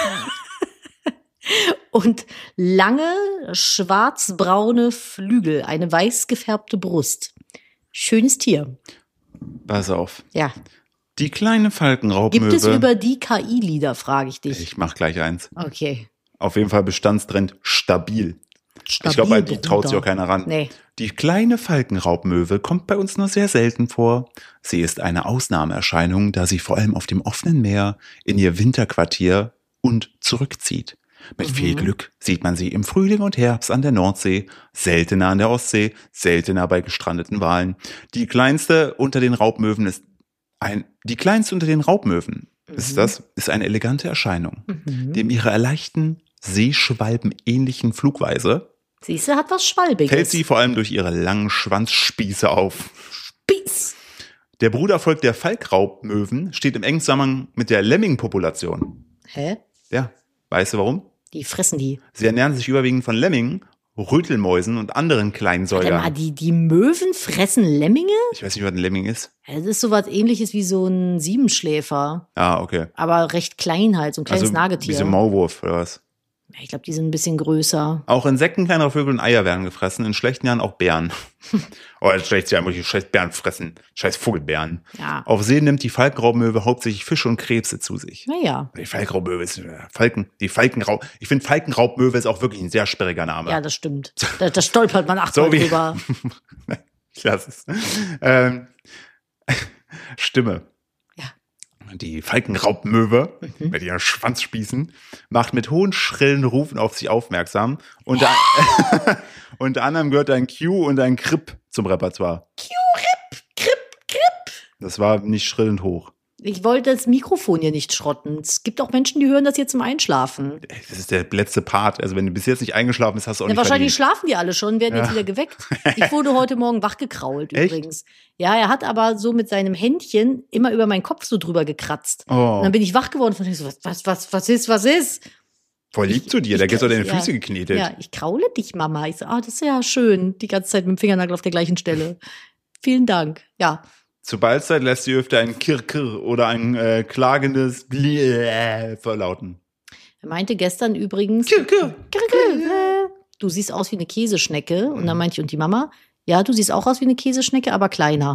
Und lange, schwarzbraune Flügel, eine weiß gefärbte Brust. Schönes Tier. Pass auf. Ja. Die kleine Falkenraubmöwe. Gibt es über die K I-Lieder, frage ich dich. Ich mach gleich eins. Okay. Auf jeden Fall Bestandstrend stabil. Stabil ich glaube, an die traut sich drunter. auch keiner ran. Nee. Die kleine Falkenraubmöwe kommt bei uns nur sehr selten vor. Sie ist eine Ausnahmeerscheinung, da sie vor allem auf dem offenen Meer in ihr Winterquartier und zurückzieht. Mit mhm. viel Glück sieht man sie im Frühling und Herbst an der Nordsee, seltener an der Ostsee, seltener bei gestrandeten Walen. Die kleinste unter den Raubmöwen ist ein, die kleinste unter den Raubmöwen mhm. ist das, ist eine elegante Erscheinung, mhm. dem ihre erleichten, Seeschwalben-ähnlichen Flugweise, siehste, hat was Schwalbiges. Fällt sie vor allem durch ihre langen Schwanzspieße auf. Spieß! Der Brudervolk der Falkraubmöwen steht im engen Zusammenhang mit der Lemmingpopulation. Hä? Ja, weißt du warum? Die fressen die. Sie ernähren sich überwiegend von Lemmingen, Rötelmäusen und anderen Kleinsäugern. Warte mal, die, die Möwen fressen Lemminge? Ich weiß nicht, was ein Lemming ist. Das ist sowas ähnliches wie so ein Siebenschläfer. Ah, okay. Aber recht klein halt, so ein kleines also, Nagetier. Wie so ein Maulwurf oder was? Ich glaube, die sind ein bisschen größer. Auch Insekten, kleinere Vögel und Eier werden gefressen. In schlechten Jahren auch Bären. Oh, in schlechten Jahren muss ich scheiß Bären fressen. Scheiß Vogelbären. Ja. Auf See nimmt die Falkenraubmöwe hauptsächlich Fische und Krebse zu sich. Naja. Die Falkenraubmöwe ist, äh, Falken, die Falkenraub, ich finde Falkenraubmöwe ist auch wirklich ein sehr sperriger Name. Ja, das stimmt. Da, da stolpert man achtmal so wie, drüber. Ich lass es. Ähm, Stimme. Ja. Die Falkenraubmöwe Mhm. mit ihren Schwanzspießen macht mit hohen, schrillen Rufen auf sich aufmerksam. Unter, unter anderem gehört ein Q und ein Kripp zum Repertoire. Q, Rip, Kripp, Kripp. Das war nicht schrillend hoch. Ich wollte das Mikrofon hier nicht schrotten. Es gibt auch Menschen, die hören das hier zum Einschlafen. Das ist der letzte Part. Also wenn du bis jetzt nicht eingeschlafen bist, hast du auch Ja, nicht wahrscheinlich verdient. schlafen die alle schon, werden Ja. jetzt wieder geweckt. Ich wurde heute Morgen wachgekrault Echt? übrigens. Ja, er hat aber so mit seinem Händchen immer über meinen Kopf so drüber gekratzt. Oh. Und dann bin ich wach geworden und ich so, was, was, was, was ist, was ist? Voll lieb Ich- zu dir. ich- Da gibt's doch deine ja. Füße geknetet. Ja, ich kraule dich, Mama. Ich so, ah, das ist ja schön. Die ganze Zeit mit dem Fingernagel auf der gleichen Stelle. Vielen Dank. Ja. Zur Balzzeit lässt sie öfter ein Kirr-Kirr oder ein äh, klagendes Bläh verlauten. Er meinte gestern übrigens, Kirr, kirr. Kirr, kirr, du siehst aus wie eine Käseschnecke. Und dann meinte ich, und die Mama, ja, du siehst auch aus wie eine Käseschnecke, aber kleiner.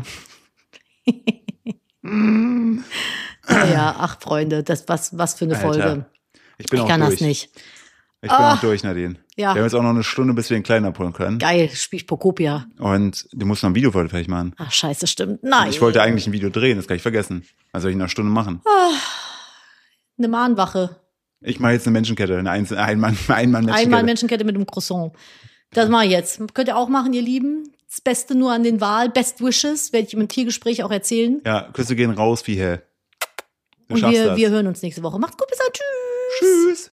Naja, ach Freunde, das was, was für eine Alter, Folge. Ich bin Ich auch kann durch. das nicht. Ich bin Ah. auch durch, Nadine. Ja. Wir haben jetzt auch noch eine Stunde, bis wir den Kleinen abholen können. Geil, spiel ich Prokopia. Und du musst noch ein Video für heute fertig machen. Ach, scheiße, stimmt. Nein. Ich wollte eigentlich ein Video drehen, das kann ich vergessen. Was soll ich in einer Stunde machen? Eine Mahnwache. Ich mache jetzt eine Menschenkette, eine Einzel Einmann, Einmann-Menschenkette. Einmal Menschenkette mit einem Croissant. Das mache ich jetzt. Könnt ihr auch machen, ihr Lieben. Das Beste nur an den Wahl. Best Wishes. Werde ich im Tiergespräch auch erzählen. Ja, Küsse gehen raus wie hell. Du Und schaffst wir, das. wir hören uns nächste Woche. Macht's gut, bis dann. Tschüss. Tschüss.